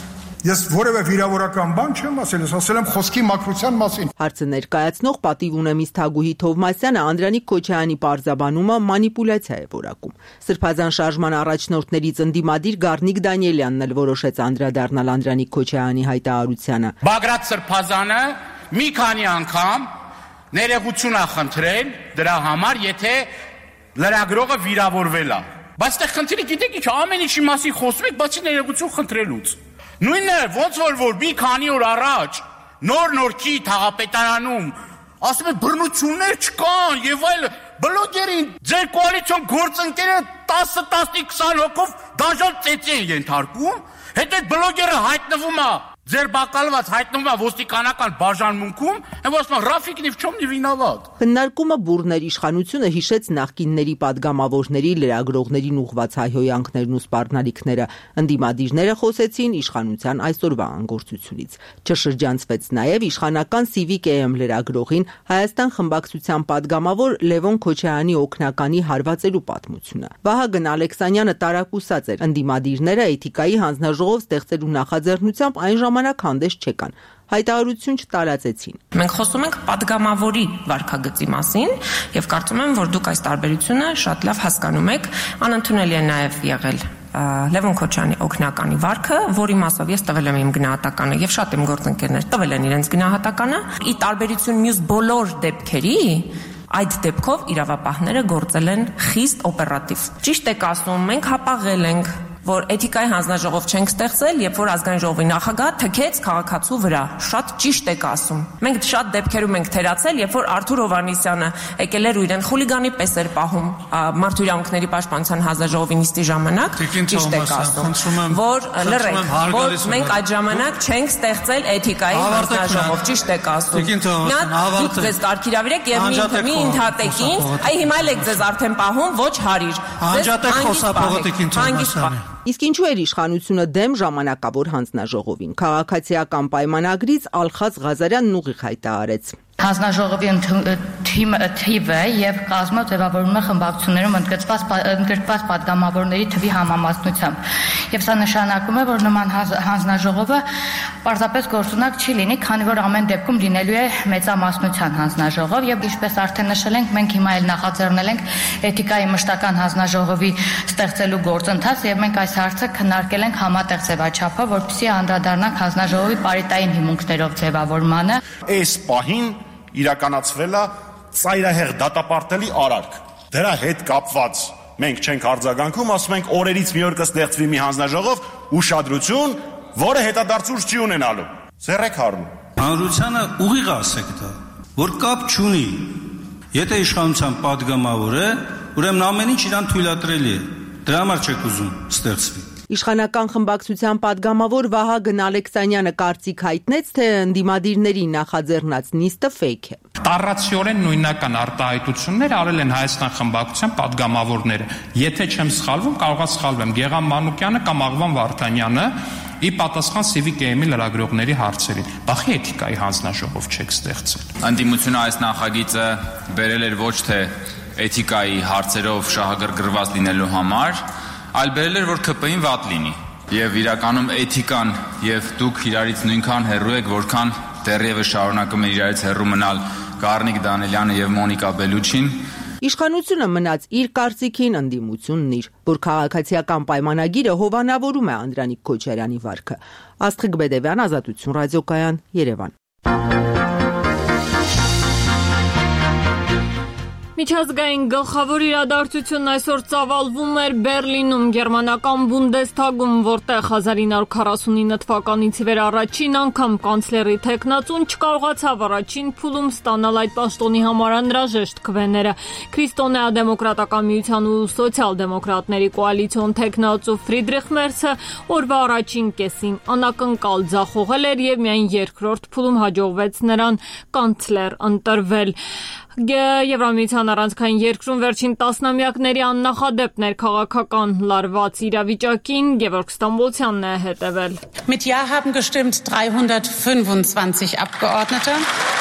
Ես որևէ վիրավորական բան չեմ ասել, ես ասել եմ խոսքի մաքրության մասին։ Հարցը ներկայացնող պատիվ ունեմից Թագուհի Թովմասյանը Անդրանիկ Քոչարյանի պարզաբանումը մանիպուլյացիա է որակում։ Սրբազան շարժման առաջնորդներից ընդդիմադիր Գառնիկ Դանիելյանն էլ որոշեց անդրադառնալ Անդրանիկ Քոչարյանի հայտարարությանը։ Բագրատ Սրբազանը մի քանի անգամ ներողություն է խնդրել դրա համար, եթե լրագրողը վիրավորվել է։ Բայց այդտեղ խնդիրը գիտեք ինչ, ամեն ինչի մասին խոսում եք, բացի ներողություն խնդրելուց։ Նույնն է, ոնց որ որ մի քանի օր առաջ նոր նորքի թաղապետարանում ասում են բռնություններ չկան եւ այլ, բլոգերին ձեր կոալիցիոն գործընկերը տասը տասնի քսան հոգով դաժան ծեծի են ենթարկում, հետո այդ բլոգերը հայտնվում է ձեր բակալված հայտնվում է ոստիկանական բաժանմունքում, եւ ասում են Ռաֆիկ նիվ չոմ նի վինավատ։ Քննարկումը բուրներ իշխանությունը հիշեց նախկինների падգամավորների լրագրողներին ուղված հայհոյանքներն ու սպառնալիքները։ Ընդդիմադիրները խոսեցին իշխանության այսօրվա անգործությունից։ Չշրջանցվեց նաեւ իշխանական Civic A M լրագրողին Հայաստան խմբակցության падգամավոր Լևոն Քոչարյանի օգնականի հարվածելու պատմությունը։ Վահագն Ալեքսանյանը տարակուսած էր։ Ընդդիմադիրները էթիկայի հանձնաժողով ստեղծելու նախաձեռնությամբ այն ժամանակ հանդես չեկան։ հայտարարություն չտարածեցին։ Մենք խոսում ենք падգամավորի վարքագծի մասին եւ կարծում եմ, որ դուք այս տարբերությունը շատ լավ հասկանում եք, անընդունելի է նաեւ եղել Լևոն Քոչյանի օգնականի վարքը, որի մասով ես տվել եմ իմ գնահատականը եւ շատ իմ գործընկերներ տվել են իրենց գնահատականը, ի տարբերություն մյուս բոլոր դեպքերի, այդ դեպքով իրավապահները գործել են խիստ օպերատիվ։ Ճիշտ եք ասում, մենք հապաղել ենք, որ էթիկայի հանձնաժողով չենք ստեղծել, երբ որ ազգային ժողովի նախագահ թքեց քաղաքացու վրա։ Շատ ճիշտ եք ասում։ Մենք շատ դեպքերում ենք թերացել, երբ որ Արթուր Հովհաննիսյանը եկել էր ու իրեն խուլիգանի պես էր պահում Մարդու իրավունքների պաշտպանության հանձնաժողովի նիստի ժամանակ։ Ճիշտ եք ասում, որ լրեք, որ մենք այդ ժամանակ չենք ստեղծել էթիկայի հանձնաժողով։ Ճիշտ եք ասում։ Նա դուք ձեզ կարգիրավիրեք եւ մի ընդհատեք ինձ, այ հիմա էլ եք ձեզ արդեն պահում, ոչ հարիր։ Անջատեք խոսափողը Տիկին Թովմասյանի։ Իսկ ինչու էր իշխանությունը դեմ ժամանակավոր հանձնաժողովին։ Քաղաքացիական պայմանագրից Ալխազ Ղազարյանն ուղիղ հայտարարեց։ Հանձնաժողովի թիվը եւ կազմը ձևավորվում է խմբակցություններում ընդգրկված ընդգրկված падգամավորների թվի համամասնությամբ։ Եվ սա նշանակում է, որ նման հանձնաժողովը պարզապես գործունակ չի լինի, քանի որ ամեն դեպքում լինելու է մեծամասնության հանձնաժողով եւ ինչպես արդեն նշել ենք, մենք հիմա էլ նախաձեռնել ենք էթիկայի մշտական հանձնաժողովի ստեղծելու գործընթաց եւ մենք այս հարցը քննարկել ենք համատեղ ձևաչափով, որպեսզի անդրադառնանք հանձնաժողովի պարիտային հիմունքներով ձևավորմանը։ Այս պահին իրականացվել է ծայրահեղ դատապարտելի արարք։ Դրա հետ կապված մենք չենք արձագանքում, ասում ենք օրերից մի օր կստեղծվի մի հանձնաժողով, ուշադրություն, որը հետադարձուց չի ունենալու։ Ձեռեք հառնում։ Հանրությանը ուղիղ ասեք դա, որ կապ չունի։ Եթե իշխանության падգամավոր է, ուրեմն ամեն ինչ իրան թույլատրելի է։ Դրա համար չեք ուզում ստեղծվի։ Իշխանական խմբակցության падգամավոր Վահագն Ալեքսանյանը կարծիք հայտնեց, թե ընդդիմադիրների նախաձեռնած նիստը ֆեյք է։ Տառացիորեն նույնական արտահայտություններ արել են Հայաստան խմբակցության падգամավորները։ Եթե չեմ սխալվում, կարող է սխալվեմ, Գեգամ Մանուկյանը կամ Աղվան Վարդանյանը ի պատասխան Civic Game-ի լրագրողների հարցերին։ Բախի էթիկայի հանձնաժողով չեք ստեղծել։ Ընդդիմությունը այս նախագիծը բերել էր ոչ թե էթիկայի հարցերով շահագրգռված լինելու համար, այլ բերել էր, որ K P-ին վատ լինի։ Եվ իրականում էթիկան եւ դուք իրարից նույնքան հեռու եք, որքան դեռևս շարունակում են իրարից հեռու մնալ Գառնիկ Դանիելյանը եւ Մոնիկա Բելուչին։ Իշխանությունը մնաց իր կարծիքին, ընդդիմությունն իր, որ քաղաքացիական պայմանագիրը հովանավորում է Անդրանիկ Քոչարյանի վարքը։ Աստղիկ Բեդևյան, Ազատություն ռադիոկայան, Երևան։ Միջազգային գլխավոր իրադարձությունն այսօր ծավալվում էր Բերլինում, գերմանական Բունդեսթագում, որտեղ հազար ինը հարյուր քառասունինը թվականից ի վեր առաջին անգամ կանցլերի թեկնածուն չկարողացավ առաջին փուլում ստանալ այդ պաշտոնի համար անհրաժեշտ քվեները։ Քրիստոնեա-դեմոկրատական միության ու սոցիալ-դեմոկրատների կոալիցիոն թեկնածու Ֆրիդրիխ Մերցը օրվա առաջին կեսին անակնկալ ձախողել էր եւ միայն երկրորդ փուլում հաջողվեց նրան կանցլեր ընտրվել։ Եվրամիության առանցքային երկրում վերջին տասնամյակների աննախադեպ ներքաղաքական լարված իրավիճակին Գևորգ Ստամբոլցյանն է հետևել։ Mit Ja haben gestimmt dreihundertfünfundzwanzig Abgeordnete.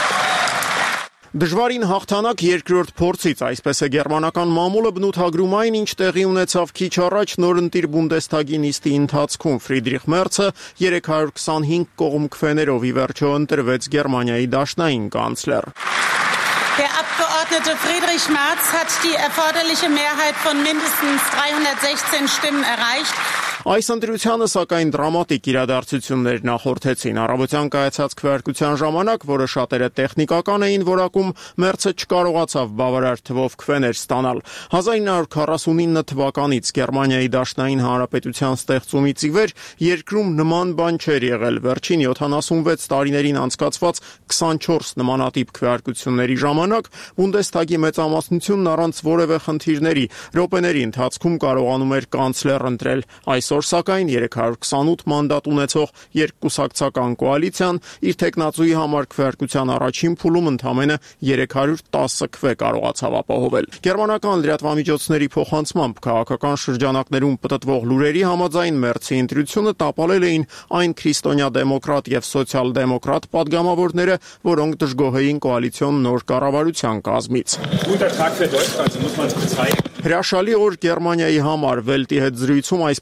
Դժվարին հաղթանակ երկրորդ փորձից, այսպես է գերմանական մամուլը բնութագրում այն, ինչ տեղի ունեցավ քիչ առաջ նորընտիր Բունդեսթագի նիստի ընթացքում։ Ֆրիդրիխ Մերցը երեք հարյուր քսանհինգ կողմ քվեներով ի վերջո ընտրվեց Գերմանիայի դաշնային կանցլեր։ Der Abgeordnete Friedrich Merz hat die erforderliche Mehrheit von mindestens dreihundertsechzehn Stimmen erreicht. Այս ընտրությանը սակայն դրամատիկ իրադարձություններ նախորդեցին։ Առավոտյան կայացած քվեարկության ժամանակ, որը շատերը տեխնիկական էին որակում, Մերցը չկարողացավ բավարար թվով քվեներ ստանալ։ հազար ինը հարյուր քառասունինը թվականից Գերմանիայի Դաշնային Հանրապետության ստեղծումից ի վեր երկրում նման բան չէր եղել։ Վերջին յոթանասունվեց տարիներին անցկացված քսանչորս նմանատիպ քվեարկությունների ժամանակ Բունդեսթագի մեծամասնությունն առանց որևէ խնդիրների րոպեների ընթացքում կարողանում էր կանցլեր ընտրել։ Այսօր սակայն երեք հարյուր քսանութ մանդատ ունեցող երկկուսակցական կոալիցիան իր տեխնացուի համար քվեարկության առաջին փուլում ընդամենը երեք հարյուր տասը քվե կարողացավ ապահովել։ Գերմանական լրատվամիջոցների փոխանցմամբ քաղաքական շրջանակներում պտտվող լուրերի համաձայն Մերցի ընտրությունը տապալել էին այն քրիստոնյա-դեմոկրատ եւ սոցիալ-դեմոկրատ падգամավորները, որոնք դժգոհ էին կոալիցիոն նոր կառավարության կազմից։ Հրաշալի օր Գերմանիայի համար Վելտի հետ զրույցում այսպես բնութ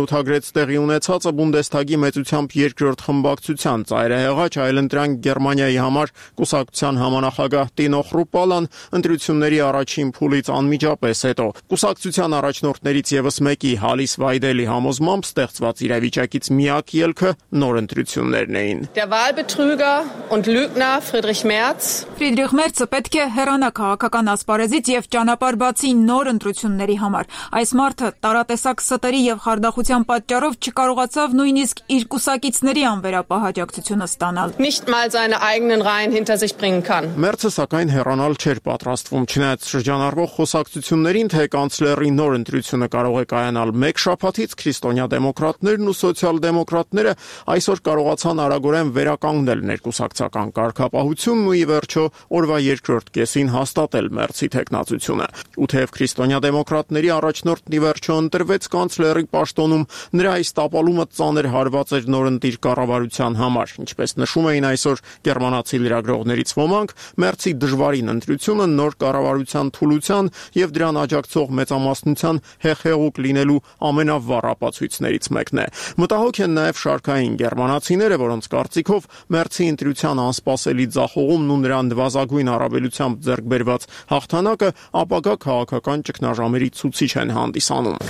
բնութագրեց տեղի ունեցածը Բունդեսթագի մեծությամբ երկրորդ խմբակցության ծայրահեղաչ այլընտրանք Գերմանիայի համար կուսակցության համանախագահ Տինո Խրուպալան ընտրությունների առաջին փուլից անմիջապես հետո։ Կուսակցության առաջնորդներից եւս մեկի Հալիս Վայդելի համոզմամբ ստեղծված իրավիճակից միակ ելքը նոր ընտրություններն էին։ Der Wahlbetrüger und Lügner Friedrich Merz Ֆրիդրիխ Մերցը պետք է հեռանա քաղաքական ասպարեզից եւ ճանապարհ բացի նոր ընտրությունների համար։ Այս մարդը տարատեսակ ստերի եւ խարդախության պատճառով չկարողացավ նույնիսկ իր կուսակիցների անվերապահ աջակցությունը ստանալ։ Nicht mal seine eigenen Reihen hinter sich bringen kann։ Մերցը սակայն հեռանալ չէր պատրաստվում, չնայած շրջանառվող խոսակցություններին, թե կանցլերի նոր ընտրությունը կարող է կայանալ մեկ շաբաթից, քրիստոնյա դեմոկրատներն ու սոցիալ-դեմոկրատները այսօր կարողացան արագորեն վերականգնել ներկուսակցական կարգապահությունն ու ի վերջո օրվա երկրորդ կեսին հաստատել Մերցի թեկնածությունը։ Ու թեև քրիստոնյա դեմոկրատների առաջնորդն ի վերջո ընտրվեց կանցլերի պաշտոնում, նրա այս տապալումը ծանր հարված էր նորընտիր կառավարության համար։ Ինչպես նշում էին այսօր գերմանացի լրագրողներից ոմանք, Մերցի դժվարին ընտրությունը նոր կառավարության թուլության եւ դրան աջակցող մեծամասնության հեղեղուկ լինելու ամենավառ ապացույցներից մեկն է։ Մտահոգ են նաեւ շարքային գերմանացիները, որոնց կարծիքով Մերցի ընտրության անսպասելի ձախողումն ու նրան նվազագույն առավելությամբ ձեռք բերված հաղթանակը ապագա քաղաքական ճգնաժամերի ցուցիչ են հանդիսանում։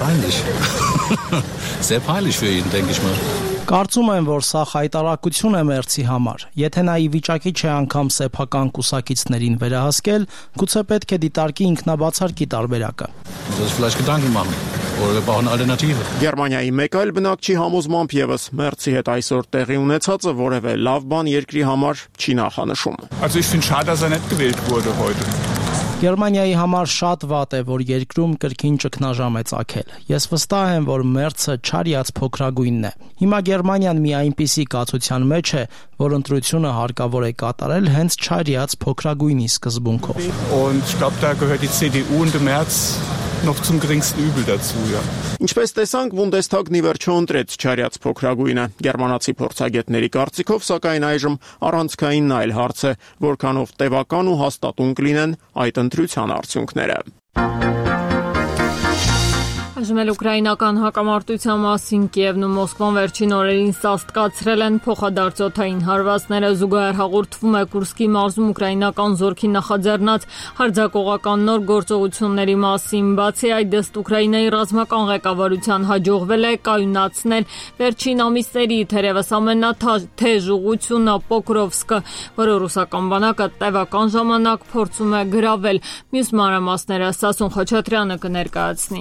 Sehr peinlich für ihn, denke ich mal. Կարծում եմ, որ սա խայտարակություն է Մերցի համար։ Եթե նա ի վիճակի չէ անգամ սեփական կուսակիցներին վերահասկել, գուցե պետք է դիտարկի ինքնաբացարկի տարբերակը։ Գերմանիայի մեկ այլ բնակչի համոզմամբ եւս Մերցի հետ այսօր տեղի ունեցածը որևէ լավ բան երկրի համար չի նախանշում։ Also ich finde schade, dass er nicht gewählt wurde heute. Գերմանիայի համար շատ վատ է, որ երկրում կրկին ճգնաժամ է ծագել։ Ես վստահ եմ, որ Մերցը չարիած փոքրագույնն է։ Հիմա Գերմանիան մի այնպիսի կացության մեջ է, որ ընտրությունը հարկավոր է կատարել հենց չարիած փոքրագույնի սկզբունքով։ Und ich glaube, da gehört die C D U und der Merz noch zum geringsten Übel dazu, ja. Ինչպես տեսանք, Բունդեսթագն ի վերջո ընտրեց չարիած փոքրագույնը։ Գերմանացի փորձագետների կարծիքով, սակայն այժմ առանցքային այլ հարց է, որքանով տևական ու հաստատուն կլինեն այդ ընտրության արդյունքները։ Այժմ էլ ուկրաինական հակամարտության մասին Կիևն ու Մոսկվան վերջին օրերին սաստկացրել են փոխադարձօդային հարվածները, զուգահեռ հաղորդվում է Կուրսկի մարզում ուկրաինական զորքի նախաձեռնած հարձակողական նոր գործողությունների մասին։ Բացի այդ, ըստ Ուկրաինայի ռազմական ղեկավարության հաջողվել է կայունացնել վերջին ամիսների թերևս ամենաթեժ ուղղությունը Պոկրովսկը, որը ռուսական բանակը տևական ժամանակ փորձում է գրավել։ Մյուս մանրամասները Սասուն Խաչատրյանը կներկայացնի։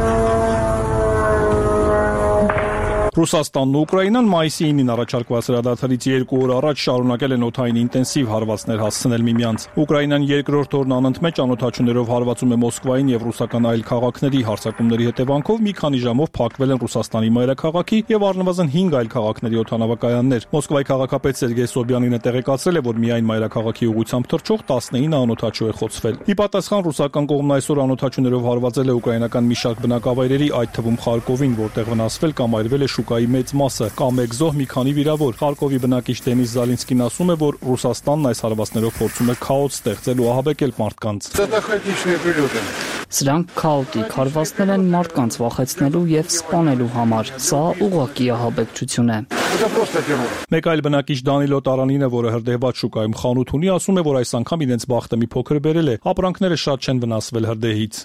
Ռուսաստանն ու Ուկրաինան մայիսի ինին առաջարկված հրադադարից երկու օր առաջ շարունակել են օդային ինտենսիվ հարվածներ հասցնել միմյանց։ Ուկրաինան երկրորդ օրն անընդմեջ անօդաչուներով հարվածում է Մոսկվային եւ ռուսական այլ քաղաքների հարձակումների հետևանքով մի քանի ժամով փակվել են Ռուսաստանի մայրաքաղաքի եւ առնվազն հինգ այլ քաղաքների օդանավակայաններ։ Մոսկվայի քաղաքապետ Սերգեյ Սոբյանինը տեղեկացրել է, որ միայն մայրաքաղաքի ուղղությամբ թռչող տասնինը անօդաչու է խոցվել։ Ի պատասխան ռուսական կողմն այսօր անօդաչուներով հարվածել է ուկրաինական մի շարք բնակավայրերի, այդ թվում Խարկովին, որտեղ վնասվել կամ այրվել է շուկայի մեծ մասը, կամ մեկ զոհ, մի քանի վիրավոր։ Խարկովի բնակիչ Դենիս Զալինսկին ասում է, որ Ռուսաստանն այս հարվածներով փորձում է քաոս ստեղծել ու ահաբեկել մարդկանց։ Սրանք քաոտիկ հարվածներ են մարդկանց վախեցնելու եւ սպանելու համար։ Սա ուղղակի ահաբեկչություն է։ Մեկ այլ բնակիչ Դանիլո Տարանինը, որը հրդեհված շուկայում խանութ ունի, ասում է, որ այս անգամ իրենց բախտը մի փոքր բերել է։ Ապրանքները շատ չեն վնասվել հրդեհից։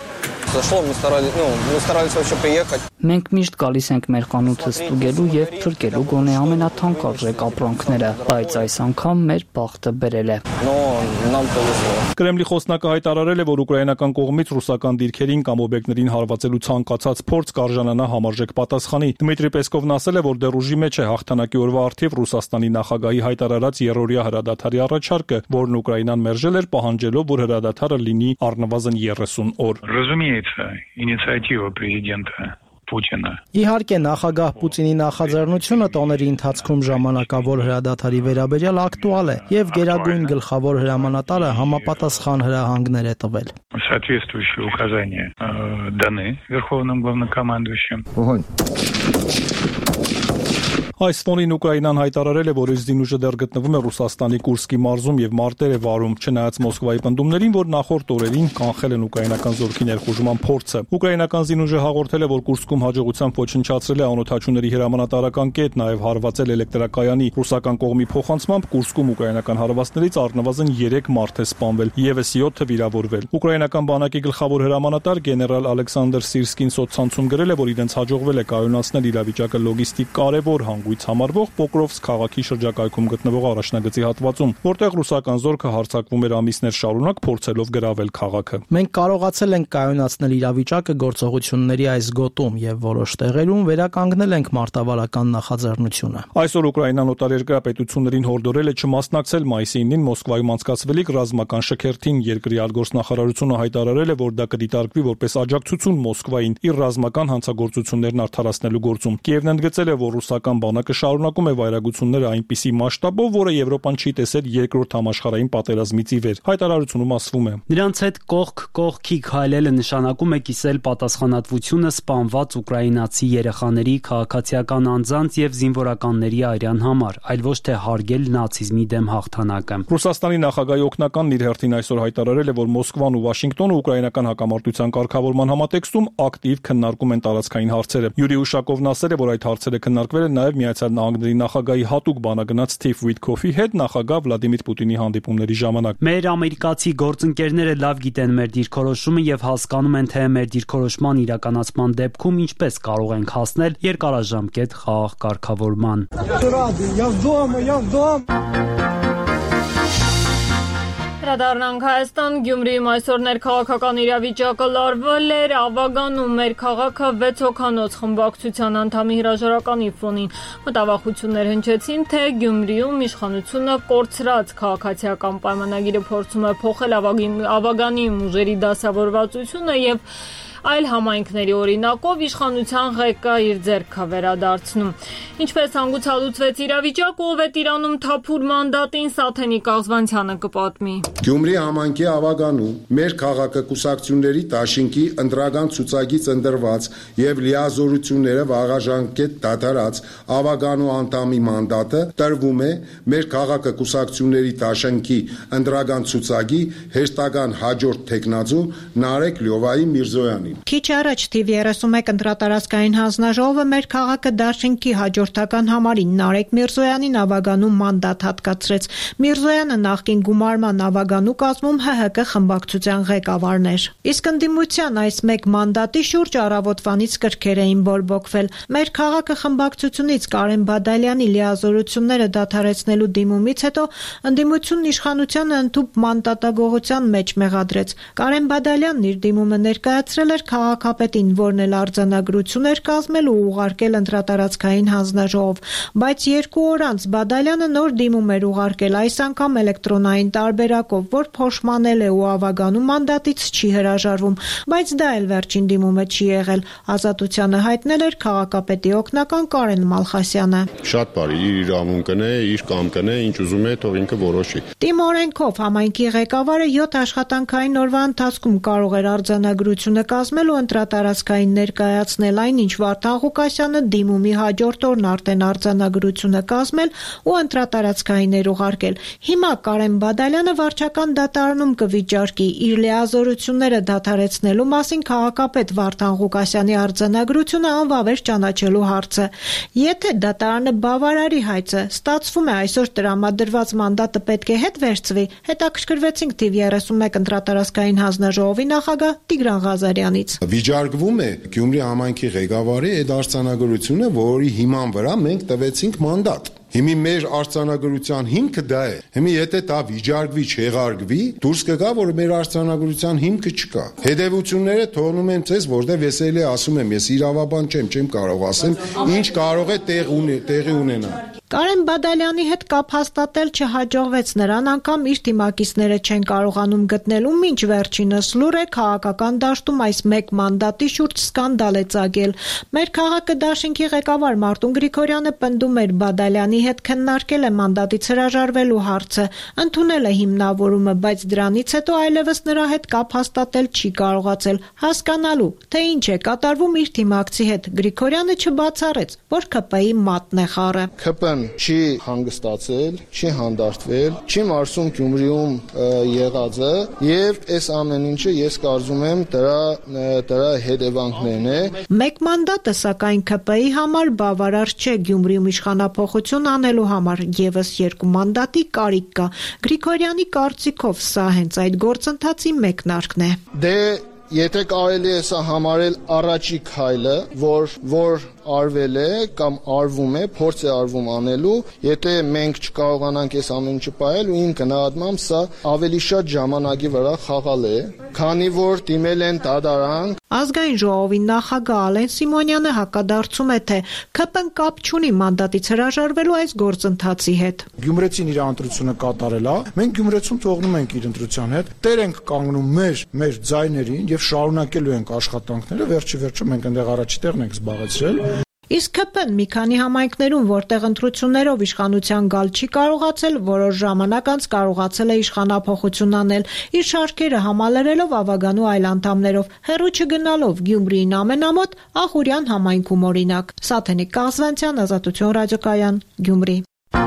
Մենք միշտ գալիս ենք մեր խանութը ստուգելու եւ փրկելու գոնե ամենաթանկարժեք ապրանքները, բայց այս անգամ մեր բախտը բերել է։ Կրեմլի խոսնակը հայտարարել է, որ ուկրաինական կողմից ռուսական դիրքերին կամ օբյեկտներին հարվածելու ցանկացած փորձ կարժանանա համարժեք պատասխանի։ Դմիտրի Պեսկովն ասել է, որ դեռ ուժի մեջ է հաղթանակի օրվա առթիվ Ռուսաստանի նախագահի հայտարարած երրորդյա հրադադարի առաջարկը, որն Ուկրաինան մերժել էր, պահանջելով, որ հրադադարը լինի առնվազն երեսուն օր։ Разумеется, инициатива президента Պուտինը։ Իհարկե, նախագահ Պուտինի նախաձեռնությունը տոների ընթացքում ժամանակավոր հրադադարի վերաբերյալ ակտուալ է եւ գերագույն գլխավոր հրամանատարը համապատասխան հրահանգներ է տվել։ Соответствующие указания даны Верховным главнокомандующим. Այս ֆոնին Ուկրաինան հայտարարել է, որ իր զինուժը դեռ գտնվում է Ռուսաստանի Կուրսկի մարզում եւ մարտեր է վարում, չնայած Մոսկվայի պնդումներին, որ նախորդ օրերին կանխել են ուկրաինական զորքի ներխուժման փորձը։ Ուկրաինական զինուժը հաղորդել է, որ Կուրսկում հաջողությամբ ոչնչացրել է անօթաչուների հրամանատարական կետ, նաեւ հարվածել էլեկտրակայանի։ Ռուսական կողմի փոխանցմամբ Կուրսկում ուկրաինական հարվածներից առնվազն երեք մարդ է սպանվել, եւս յոթը վիրավորվել։ Ուկրաինական բանակի գլխավոր հրամանատար գեներալ Ալեքսանդր Սիրսկին սոցցանցում գրել է, որ իրենց հաջողվել է կայունացնել իրավիճակը լոգիստիկ կարևոր հանգույց համարվող Պոկրովսկ քաղաքի շրջակայքում գտնվող առաջնագծի հատվածում, որտեղ ռուսական զորքը հարձակվում էր ամիսներ շարունակ, փորձելով գրավել քաղաքը։ Մենք կարողացել ենք կայունացնել իրավիճակը գործողությունների այս գոտում եւ որոշ տեղերում վերականգնել ենք մարտավարական նախաձեռնությունը։ Այսօր Ուկրաինան օտարերկրապետություններին հորդորել է չմասնակցել մայիսի ինին Մոսկվայում անցկացվելիք ռազմական շքերթին։ Երկրի արտգործնախարարությունը հայտարարել է, որ դա կդիտարկվի որպես աջակցություն Մոսկվային իր ռազմական հանցագործություններն արդարացնելու գործում։ Կիևն ընդգծել է, որ ռուսական բանակը շարունակում է վայրագությունները այնպիսի մասշտաբով, որը Եվրոպան չի տեսել երկրորդ համաշխարհային պատերազմից ի վեր։ Հայտարարությունում ասվում է. Նրանց հետ կողք կողքի քայլելը նշանակում է կիսել պատասխանատվությունը սպանված ուկրաինացի երեխաների, քաղաքացիական անձանց եւ զինվորականների արյան համար, այլ ոչ թե հարգել նացիզմի դեմ հաղթանակը։ Ռուսաստանի նախագահի օգնականն իր հերթին այսօր հայտարարել է, որ Մոսկվան ու Վաշինգտոնը ուկրաինական հակամարտության կարգավորման համատեքստում ակտիվ քննարկում են տարածքային հարցերը։ Յուրի Ուշակովն ասել է, որ այդ հարցերը քննարկվել են նաեւ Միացյալ Նահանգների նախագահի հատուկ բանագնաց Սթիվ Ուիտքոֆի հետ նախագահ Վլադիմիր Պուտինի հանդիպումների ժամանակ։ Մեր ամերիկացի գործընկերները լավ գիտեն մեր դիրքորոշումը եւ հասկանում են, թե մեր դիրքորոշման իրականացման դեպքում ինչպես կարող ենք հասնել երկարաժամկետ խաղաղ կարգավորման։ Հրադառնանք Հայաստան, Գյումրիում այսօր ներքաղաքական իրավիճակը լարվել էր, ավագանում մեր քաղաքը վեց հոգանոց խմբակցության անդամի հրաժարականի ֆոնին։ Մտավախություններ հնչեցին, թե Գյումրիում իշխանությունը կորցրած քաղաքացիական պայմանագիրը փորձում է փոխել ավագանի ուժերի դասավորվածությունը եւ այլ համայնքների օրինակով իշխանության ղեկը իր ձեռքը վերադարձնում։ Ինչպես հանգուցալուծվեց իրավիճակը, ով է տիրանում թափուր մանդատին, Սաթենի Կաղզվանցյանը կպատմի։ Գյումրի համայնքի ավագանում մեր քաղաքը կուսակցությունների դաշինքի ընտրական ցուցակից ընտրված եւ լիազորությունները վաղաժամկետ դադարած ավագանու անդամի մանդատը տրվում է մեր քաղաքը կուսակցությունների դաշինքի ընտրական ցուցակի հեշտական հաջորդ տեխնազու Նարեկ Լյովայի Միրզոյանին։ Քիչ առաջ թիվ երեսունմեկ ընտրատարածքային հանձնաժողովը մեր քաղաքը դաշինքի հաջորդական համարին Նարեկ Միրզոյանին ավագանու մանդատ հատկացրեց։ Միրզոյանը նախկին գումարման ավագանու կազմում Հ Հ Կ խմբակցության ղեկավարն էր։ Իսկ ընդդիմության այս մեկ մանդատի շուրջ առավոտվանից կրքեր էին բորբոքվել։ Մեր քաղաքը խմբակցությունից Կարեն Բադալյանի լիազորությունները դադարեցնելու դիմումից հետո ընդդիմությունն իշխանությանը ընդհուպ մանդատագողության մեջ մեղադրեց։ Կարեն Բադալյանն իր դիմումը ներկայացրել էր քաղաքապետին, որն էլ արձանագրություն էր կազմել ու ուղարկել ընտրատարածքային հանձնաժողով, բայց երկու օր անց Բադալյանը նոր դիմում էր ուղարկել, այս անգամ էլեկտրոնային տարբերակով, որ փոշմանել է ու ավագանու մանդատից չի հրաժարվում, բայց դա էլ վերջին դիմումը չի եղել։ Ազատությանը հայտնել էր քաղաքապետի օգնական Կարեն Մալխասյանը։ Շատ բարի, իր իրավունքն է, իր կամքն է, ինչ ուզում է, թող ինքը որոշի։ Տիմ օրենքով համայնքի ղեկավարը յոթ աշխատանքային օրվա ընթացքում կարող էր արձանագրությունը կազմել ու ընտրատարածքային ներկայացնել, այնինչ Վարդան Ղուկասյանը դիմումի հաջորդ օրն արդեն արձանագրությունը կազմել ու ընտրատարածքային էր ուղարկել։ Հիմա Կարեն Բադալյանը վարչական դատարանում կվիճարկի իր լիազորությունները դադարեցնելու մասին քաղաքապետ Վարդան Ղուկասյանի արձանագրությունը անվավեր ճանաչելու հարցը։ Եթե դատարանը բավարարի հայցը, ստացվում է այսօր տրամադրված մանդատը պետք է հետ վերցվի, հետաքրքրվեցինք թիվ երեսունմեկ ընտրատարածքային հանձնաժողովի նախագահ Տիգրան Ղազարյանից։ Վիճարկվում է Գյումրի համայնքի ղեկավարի այդ արձանագրությունը, որի հիման վրա մենք տվեցինք մանդատ։ Հիմի մեր արձանագրության հիմքը դա է։ Հիմի եթե դա վիճարկվի, չեղարկվի, դուրս կգա, որ մեր արձանագրության հիմքը չկա։ Հետևությունները թողնում եմ ցեզ, որտեղ ես էլի ասում եմ, ես իրավաբան չեմ, չեմ կարող ասեմ, ինչ կարող է տեղ ունի, տեղի ունենալ։ Կարեն Բադալյանի հետ կապ հաստատել չհաջողվեց, նրան անգամ իր թիմակիցները չեն կարողանում գտնել, ու մինչ վերջինս լուր է քաղաքական դաշտում այս մեկ մանդատի շուրջ սկանդալ է ծագել։ Մեր քաղաքը դաշինքի ղեկավար Մարտուն Գրիգորյանը պնդում էր Բադալյանի հետ քննարկել է մանդատից հրաժարվելու հարցը, ընդունել է հիմնավորումը, բայց դրանից հետո այլևս նրա հետ կապ հաստատել չի կարողացել, հասկանալու, թե ինչ է կատարվում իր թիմակցի հետ։ Գրիգորյանը չբացառեց, որ ՔՊ-ի մատն է խառը։ ՔՊ-ն չի հանգստացել, չի հանդարտվել, չի մարսում Գյումրիում եղածը, եւ այս ամեն ինչը ես կարծում եմ դրա դրա հետևանքներն է։ Մեկ մանդատը սակայն ՔՊ-ի համար բավարար չէ Գյումրիում իշխանափոխություն անելու համար, եւս երկու մանդատի կարիք կա։ Գրիգորյանի կարծիքով սա հենց այդ գործընթացի մեկնարկն է։ Դե եթե կարելի է սա համարել առաջի քայլը, որ որ արվել է կամ արվում է, փորձ է արվում անելու, եթե մենք չկարողանանք այս ամեն ինչը պահել, ու իմ գնահատմամբ սա ավելի շատ ժամանակի վրա խաղալ է, քանի որ դիմել են դատարան։ Ազգային ժողովի նախագահ Ալեն Սիմոնյանը հակադարձում է, թե ՔՊ-ն կապ չունի մանդատից հրաժարվելու այս գործընթացի հետ։ Գյումրեցին իր ընտրությունը կատարել է, մենք Գյումրեցում թողնում ենք իր ընտրության հետ, տեր ենք կանգնում մեր մեր ձայներին եւ շարունակելու ենք աշխատանքները, վերջի վերջը մենք այնտեղ առաջի տեղն ենք զբաղեցրել։ Իսկ ՔՊ-ն մի քանի համայնքներում, որտեղ ընտրություններով իշխանության գալ չի կարողացել, որոշ ժամանակ անց կարողացել է իշխանափոխություն անել, իր շարքերը համալրելով Ավագանու այլ անդամներով, հեռու չգնալով Գյումրիին ամենամոտ Ախուրյան համայնքում օրինակ։ Սաթենիկ Կազվանցյան, Ազատություն ռադիոկայան, Գյումրի։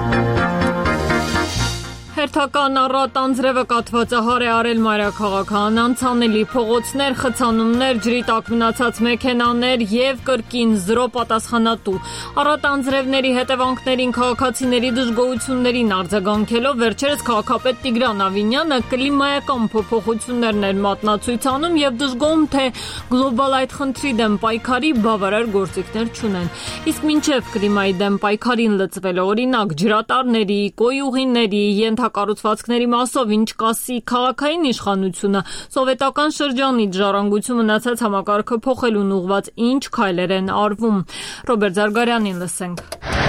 Հերթական առատ անձրևը կաթվածահար է արել մայրաքաղաքը, անանցանելի փողոցներ, խցանումներ, ջրի տակ մնացած մեքենաներ եւ կրկին զրո պատասխանատու։ Առատ անձրևների հետևանքներին քաղաքացիների դժգոհություններին արձագանքելով վերջերս քաղաքապետ Տիգրան Ավինյանը կլիմայական փոփոխություններն էր մատնացույց անում եւ դժգոհում, թե գլոբալ այդ խնդրի դեմ պայքարի բավարար գործիքներ չունեն։ Իսկ մինչեւ կլիմայի դեմ պայքարին լծվելը, օրինակ ջրատարների, կոյուղիների, կառուցվածքների մասով ինչ կասի քաղաքային իշխանությունը, սովետական շրջանից ժառանգություն մնացած համակարգը փոխելուն ուղղված ինչ քայլեր են արվում։ Ռոբերտ Զարգարյանին լսենք։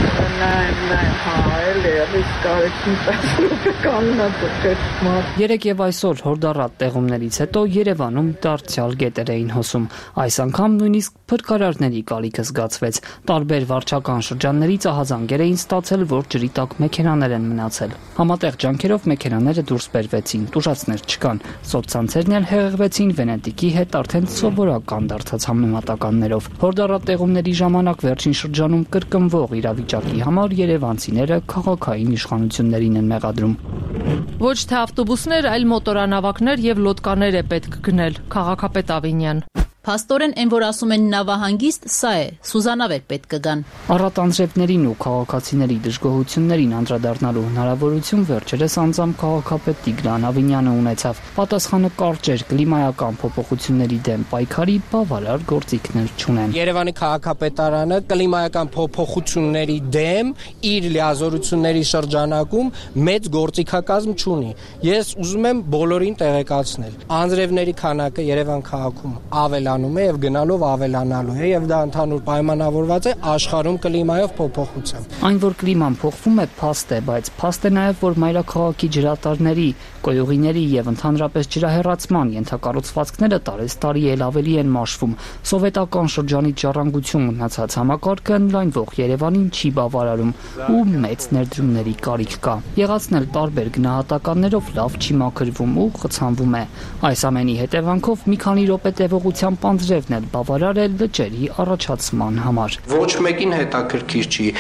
Երեկ եւ այսօր հորդառատ տեղումներից հետո Երևանում դարձյալ գետեր էին հոսում։ Այս անգամ նույնիսկ փրկարարների կալիքը զգացվեց։ Տարբեր վարչական շրջաններից ահազանգեր էին ստացել, որ ջրի տակ մեքենաներ են մնացել։ Համատեղ ջանքերով մեքենաները դուրս բերվեցին, տուժածներ չկան։ Սոցցանցերն էլ հեղեղվեցին Վենետիկի հետ արդեն սովորական դարձած համեմատականներով։ Հորդառատ տեղումների ժամանակ վերջին շրջանում կրկնվող իրավիճակի համար երևանցիները քաղաքային իշխանություններին են մեղադրում։ Ոչ թե ավտոբուսներ, այլ մոտորանավակներ եւ լոդկաներ է պետք գնել, քաղաքապետ Ավինյան։ Փաստորեն այն, որ ասում են նավահանգիստ, սա է, Սուզանավեր պետք կգան։ Առատ անձրևներին ու քաղաքացիների դժգոհություններին անդրադառնալու հնարավորություն վերջերս անձամբ քաղաքապետ Տիգրան Ավինյանը ունեցավ։ Պատասխանը կարճ էր, կլիմայական փոփոխությունների դեմ պայքարի բավարար գործիքներ չունեն։ Երևանի քաղաքապետարանը կլիմայական փոփոխությունների դեմ իր լիազորությունների շրջանակում մեծ գործիքակազմ չունի։ Ես ուզում եմ բոլորին տեղեկացնել։ Անձրևների քանակը Երևան քաղաքում ավելանում է եւ գնալով ավելանալու է եւ դա ընդհանուր պայմանավորված է աշխարհում կլիմայով փոփոխությամբ։ Այն, որ կլիման փոխվում է, փաստ է, բայց փաստ է նաեւ, որ մայրաքաղաքի ջրատարների, կոյուղիների եւ ընդհանրապես ջրահեռացման ենթակառուցվածքները տարեստարի էլ ավելի են մաշվում։ Սովետական շրջանից ժառանգություն մնացած համակարգը ընդլայնվող Երևանին չի բավարարում ու մեծ ներդրումների կարիք կա։ Եղածնել տարբեր գնահատականներով լավ չի մաքրվում ու խցանվում է։ Այս ամենի հետևանքով մի քանի րոպե տևողությամբ անձրևն էլ բավարար է լճերի առաջացման համար։ Ոչ մեկին հետաքրքիր չի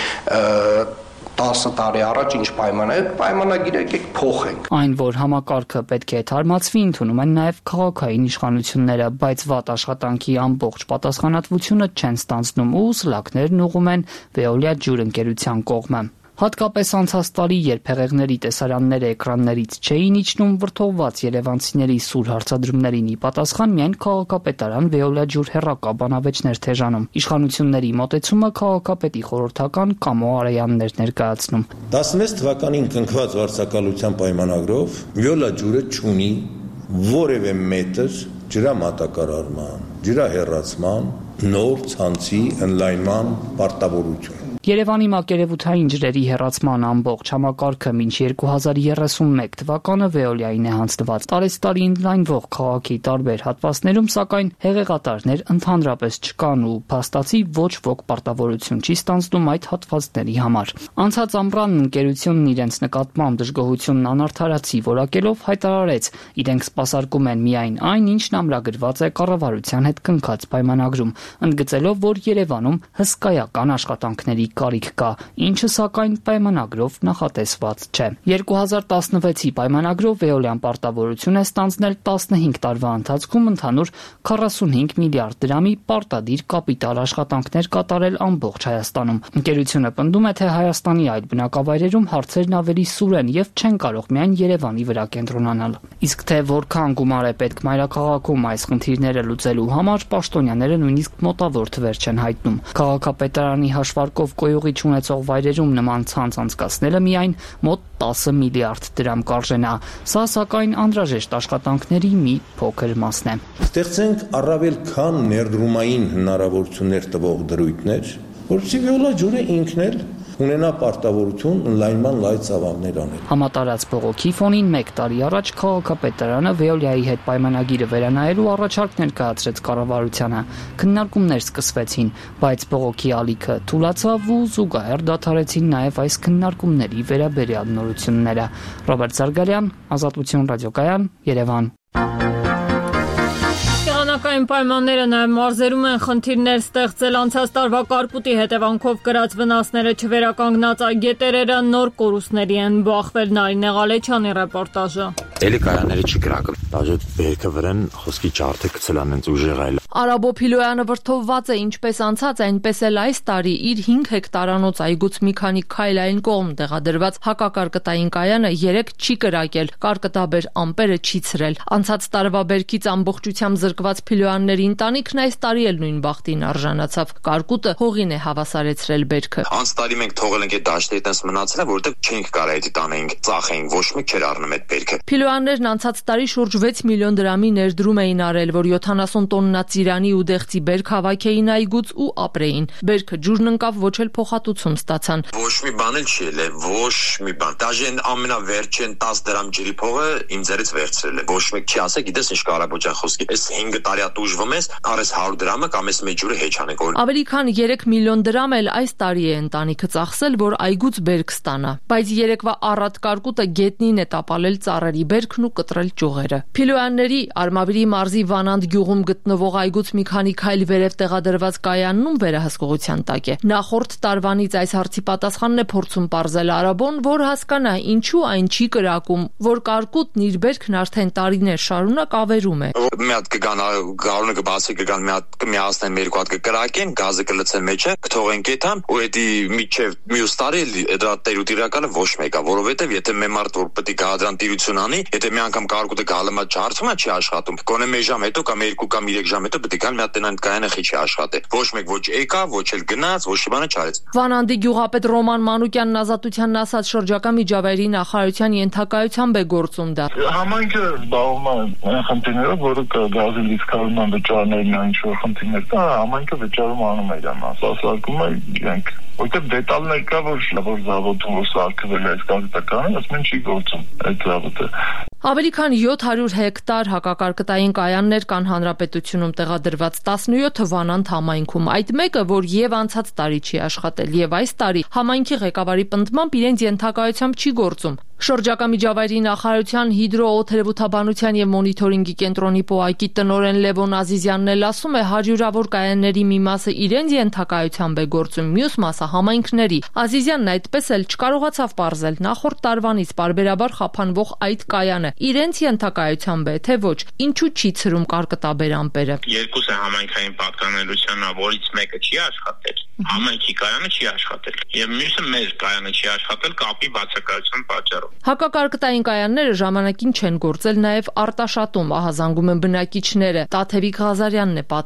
տասը տարի առաջ ինչ պայման է, պայմանագիրը եկեք փոխենք։ Այն, որ համակարգը պետք է թարմացվի, ընդունում են նաև քաղաքային իշխանությունները, բայց վատ աշխատանքի ամբողջ պատասխանատվությունը չեն ստանձնում ու սլաքներն ուղղում են Veolia ջուր ընկերության կողմը։ Հատկապես անցած տարի, երբ հեղեղների տեսարանները էկրաններից չէին իջնում, վրդովված երևանցիների սուր հարցադրումներին ի պատասխան միայն քաղաքապետարան Veolia ջուր հեռակա բանավեճներ թեժանում։ Իշխանությունների մոտեցումը քաղաքապետի խորհրդական Կամո Արայանն էր ներկայացնում։ տասնվեց թվականին կնքված վարձակալության պայմանագրով Veolia ջուրը չունի որևէ մետր ջրամատակարարման, ջրահեռացման, նոր ցանցի ընդլայնման պարտավորություն։ Երևանի մակերևութային ջրերի հեռացման ամբողջ համակարգը մինչ երկու հազար երեսունմեկ թվականը Veolia-ին է հանձնված։ Տարեցտարի ընդլայնվող քաղաքի տարբեր հատվածներում, սակայն հեղեղատարներ ընդհանրապես չկան ու փաստացի ոչ ոք պարտավորություն չի ստանձնում այդ հատվածների համար։ Անցած ամռան ընկերությունն իրենց նկատմամբ դժգոհությունն անարդարացի որակելով հայտարարեց, իրենք սպասարկում են միայն այն, ինչն ամրագրված է կառավարության հետ կնքած պայմանագրում, ընդգծելով, որ Երևանում հսկայական աշխատանքների կարիք կա, ինչը սակայն պայմանագրով նախատեսված չէ։ երկու հազար տասնվեցի պայմանագրով Veolia-ն պարտավորություն է ստանձնել տասնհինգ տարվա ընթացքում ընդհանուր քառասունհինգ միլիարդ դրամի պարտադիր կապիտալ աշխատանքներ կատարել ամբողջ Հայաստանում։ Ընկերությունը պնդում է, թե Հայաստանի այլ բնակավայրերում հարցերն ավելի սուր են եւ չեն կարող միայն Երևանի վրա կենտրոնանալ։ Իսկ թե որքան գումար է պետք մայրաքաղաքում այս խնդիրները լուծելու համար, պաշտոնյաները նույնիսկ մոտավոր թվեր չեն հայտնում։ Քաղաքապետարանի հաշվարկով կոյուղի չունեցող վայրերում նման ցանց անցկացնելը միայն մոտ տասը միլիարդ դրամ կարժենա։ Սա սակայն անհրաժեշտ աշխատանքների մի փոքր մասն է։ Ստեղծենք առավել քան ներդրումային հնարավորություններ տվող դրույթներ, որովհետև Veolia ջուրը ինքն էլ ունենա պարտավորություն ընդլայնման լայ ծավալներ անել։ Համատարած բողոքի ֆոնին մեկ տարի առաջ քաղաքապետարանը Veolia-ի հետ պայմանագիրը վերանայելու առաջարկ ներկայացրեց կառավարությանը։ Քննարկումներ սկսվեցին, բայց բողոքի ալիքը թուլացավ ու զուգահեռ դադարեցին նաև այս քննարկումների վերաբերյալ նորությունները։ Ռոբերտ Զարգարյան, Ազատություն ռադիոկայան, Երևան։ Եղանակային պայմանները նաև մարզերում են խնդիրներ ստեղծել անցած տարվա կարկուտի հետևանքով կրած վնասները չվերականգնած այգետերերը նոր կորուստների են բախվել։ Նարինե Ղալեչյանի ռեպորտաժը։ Էլի կայանները չի կրակը, դաժե բերքը վրան խոսքի ջարդը գցելան են ուժեղ այլ։ Արաբո Փիլոյանը վրթովված է ինչպես անցած, այնպես էլ այս տարի իր հինգ հեկտարանոց այգուց մի քանի քայլ այն կողմ տեղադրված հակակարկտային կայանը երեք չի կրակել, կարկտաբեր ամպերը չի ցրել։ Անցած տարվա բերքից ամբողջությամբ զրկված Փիլոյանների ընտանիքն այս տարի էլ նույն բախտին արժանացավ։ Կարկուտը հողին է հավասարեցրել բերքը։ Անց տարի մենք թողել ենք այդ դաշտերի տես մնացել, որովհետև չենք կարող այդ տանենք, ծախենք, ոչ մեկ չէր առնում այդ բերքը։ Փիլոյաններն անցած տարի շուրջ վեց միլիոն դրամի ներդրում էին արել, որ յոթանասուն տոննա ծիրանի ու դեղցի բերք հավաքեին այգուց ու ապրեին։ Բերքը ջուրն ընկավ, ոչ էլ փոխհատուցում ստացան։ Ոչ մի բան էլ չի ելել, ոչ մի բան։ Դաժե այն ամենավերջին տասը դրամ ջրի փողը իմ ձեռից վերցրել է։ Ոչ մեկ չի ասել, գիտես ինչ կարաբոջան խոսքի։ Այս հինգ տարի ատուժվում ես, արես հարյուր դրամը կամ այս մեծ ջուրը հեչ անեք։ Ավելի քան երեք միլիոն դրամ էլ այս տարի է ընտանիքը ծախսել, որ այգուց բերք ստանա։ Բայց երեկվա առատ կարկուտը գետնին է տապալել ծառերի բերքն ու կտրել ճյուղերը։ Փիլոյանների Արմավիրի մարզի Վանանդ գյուղում գտնվող այգուց մի քանի քայլ վերև տեղադրված կայանն վերահսկողության տակ է։ Նախորդ տարվանից այս հարցի պատասխանն է փորձում պարզել Արաբոն, որ հասկանա ինչու այն չի կրակում, որ կարկուտն իր բերքն արդեն տարիներ շարունակ ավերում է։ Մի հատ կգան գարունը կբացի կգան մի հատ կմիացնեն մի երկու հատ կկրակեն, գազը կլցեն մեջը, կթողեն կետան ու էդի միջև մյուս տարի դրա տերուտիրականը ոչ մեկա, որովհետև եթե մի մարդ որ պետք է գադրան տիրություն անի, եթե մի անգամ կարկուտը գալմա չարծում է չի աշխատում։ Գոնե մի ժամ հետո կամ երկու կամ երեք ժամ հետո պետք է գան մի հատ տնան կայանը խիչի աշխատի։ Ոչ մեկ ոչ եկա, ոչ էլ գնաց, ոչ մի բան չարեց։ Վանանդի գյուղապետ Ռոման Մանուկյանն Ազատությանն ասաց շրջակա միջավայրի նախարարության ենթակայությամբ է գործում դա։ Համայնքը զբաղվում է այն խնդիրներով, որը գազի լիցքավորման վճարներն այն ինչ որ խնդիրներ կա, համայնքը վճարում անում է դրանց։ Սպասարկում է իրենք որտեղ դետալներ կա, որ որ զավոդում որ սարքվել է այս գազետականը, ասում են չի գործում այդ զավոդը։ Ավելի քան յոթ հարյուր հեկտար հակակարկտային կայաններ կան հանրապետությունում տեղադրված տասնյոթը Վանանդ համայնքում։ Այդ մեկը, որ եւ անցած տարի չի աշխատել, եւ այս տարի համայնքի ղեկավարի պնդմամբ իրենց ենթակայությամբ չի գործում։ Շրջակա միջավայրի նախարարության հիդրոօթերևութաբանության եւ մոնիթորինգի կենտրոնի պոայկի տնօրեն Լևոն Ազիզյանն էլ ասում է, հարյուրավոր կայանների մի մասը իրենց ենթակայությամբ է գործում, մյուս մասը համայնքների։ Ազիզյանն այդպես էլ չկարողացավ պարզել նախորդ տարվանից պարբերաբար խափանվող այդ կայանը իրենց ենթակայությամբ է, թե ոչ, ինչու չի ցրում կարկտաբեր ամպերը։ Երկուսը համայնքային պատկանելության, որից մեկը չի աշխատել, համայնքի կայանը չի աշխատել, եւ մյուսը մեր կայանը չի աշխատել կապի բացակայության պատճառով։ Հակակարկտային կայանները ժամանակին չեն գործել նաև Արտաշատում, ահազանգում են բնակիչները։ Տաթևիկ Ղազարյանն է պատմում։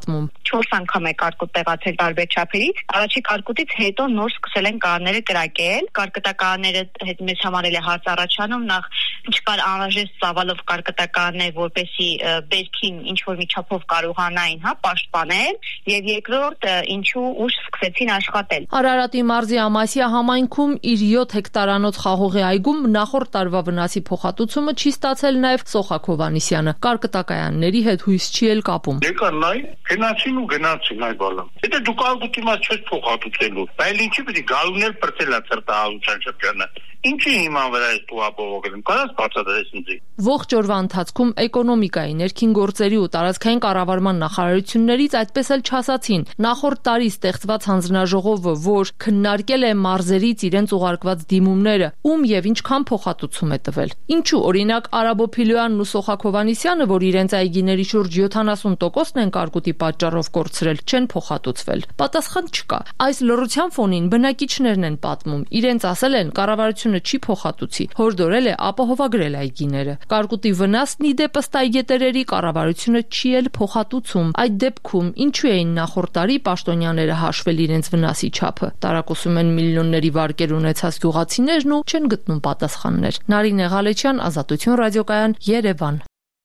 չորս անգամ է կարկուտ տեղացել տարբեր չափերից։ Առաջի կարկուտից հետո նոր սկսել են կանները կրակել։ Կարկտականները հետ մեզ համար էլ է հարց առաջանում, նախ չկար անհրաժեշտ ծավալով կարկտականներ, որպեսի բերքին ինչ որ մի չափով կարողանային, հա, պաշտպանել, եւ երկրորդ ինչու ուշ սկսեցին աշխատել։ Արարատի մարզի Ամասիա համայնքում իր յոթ հեկտարանոց խաղողի այգում նախորդ տարվա վնասի փոխհատուցումը չի ստացել նաեւ Սոխակ Հովհաննիսյանը։ Կարկտականների հետ հույս չի էլ կապում։ Եկա նայ, գնացին ու գնացին այ բալամ։ Եթե դու կարկուտի մաս չես փոխհատուցելու, բայց ինչի՞ պիտի գալուներ բրցելա ծրտահարության շրջանը։ Ինչի հիման վրա է դու ապողոքել, կարաս բացատրես ինձ։ Ողջ օրվա ընթացքում էկոնոմիկայի, ներքին գործերի ու տարածքային կառավարման նախարարություններից այդպես էլ չասացին։ Նախորդ տարի ստեղծված հանձնաժողովը, որ քննարկել է մարզերից իրենց ուղարկված դիմումները, ում եւ ինչքան փոխհատուցում է տվել։ Ինչու, օրինակ, Արաբո Փիլոյանն ու Սոխակ Հովհաննիսյանը, որ իրենց այգիների շուրջ յոթանասուն տոկոսն են կարկուտի պատճառով կորցրել, չեն փոխհատուցվել։ Պատասխան չկա։ Այս լռության ֆոնին բնակիչներն են պատմում, իրենց ասել են կառավարությունը չի փոխհատուցի, հորդորել է ապահովագրել այգիները։ Կարկուտի վնասն ի դեպ ըստ այգետերերի կառավարությունը չի էլ փոխհատուցում։ Այդ դեպքում ինչու էին նախորդ տարի պաշտոնյաները հաշվել իրենց վնասի չափը։ Տարակուսում են միլիոնների վարկեր ունեցած գյուղացիներն ու չեն գտնում պատասխաններ։ Նարինե Ղալեչյան, Ազատություն ռադիոկայան, Երևան։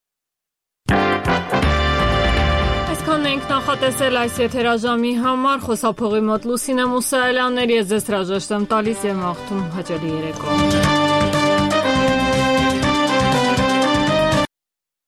Այսքանն ենք նախատեսել այս եթերաժամի համար, խոսափողի մոտ Լուսինե Մուսայելյաններ, ես ձեզ հրաժեշտ եմ տալիս եւ մաղթում հաճելի երեկո։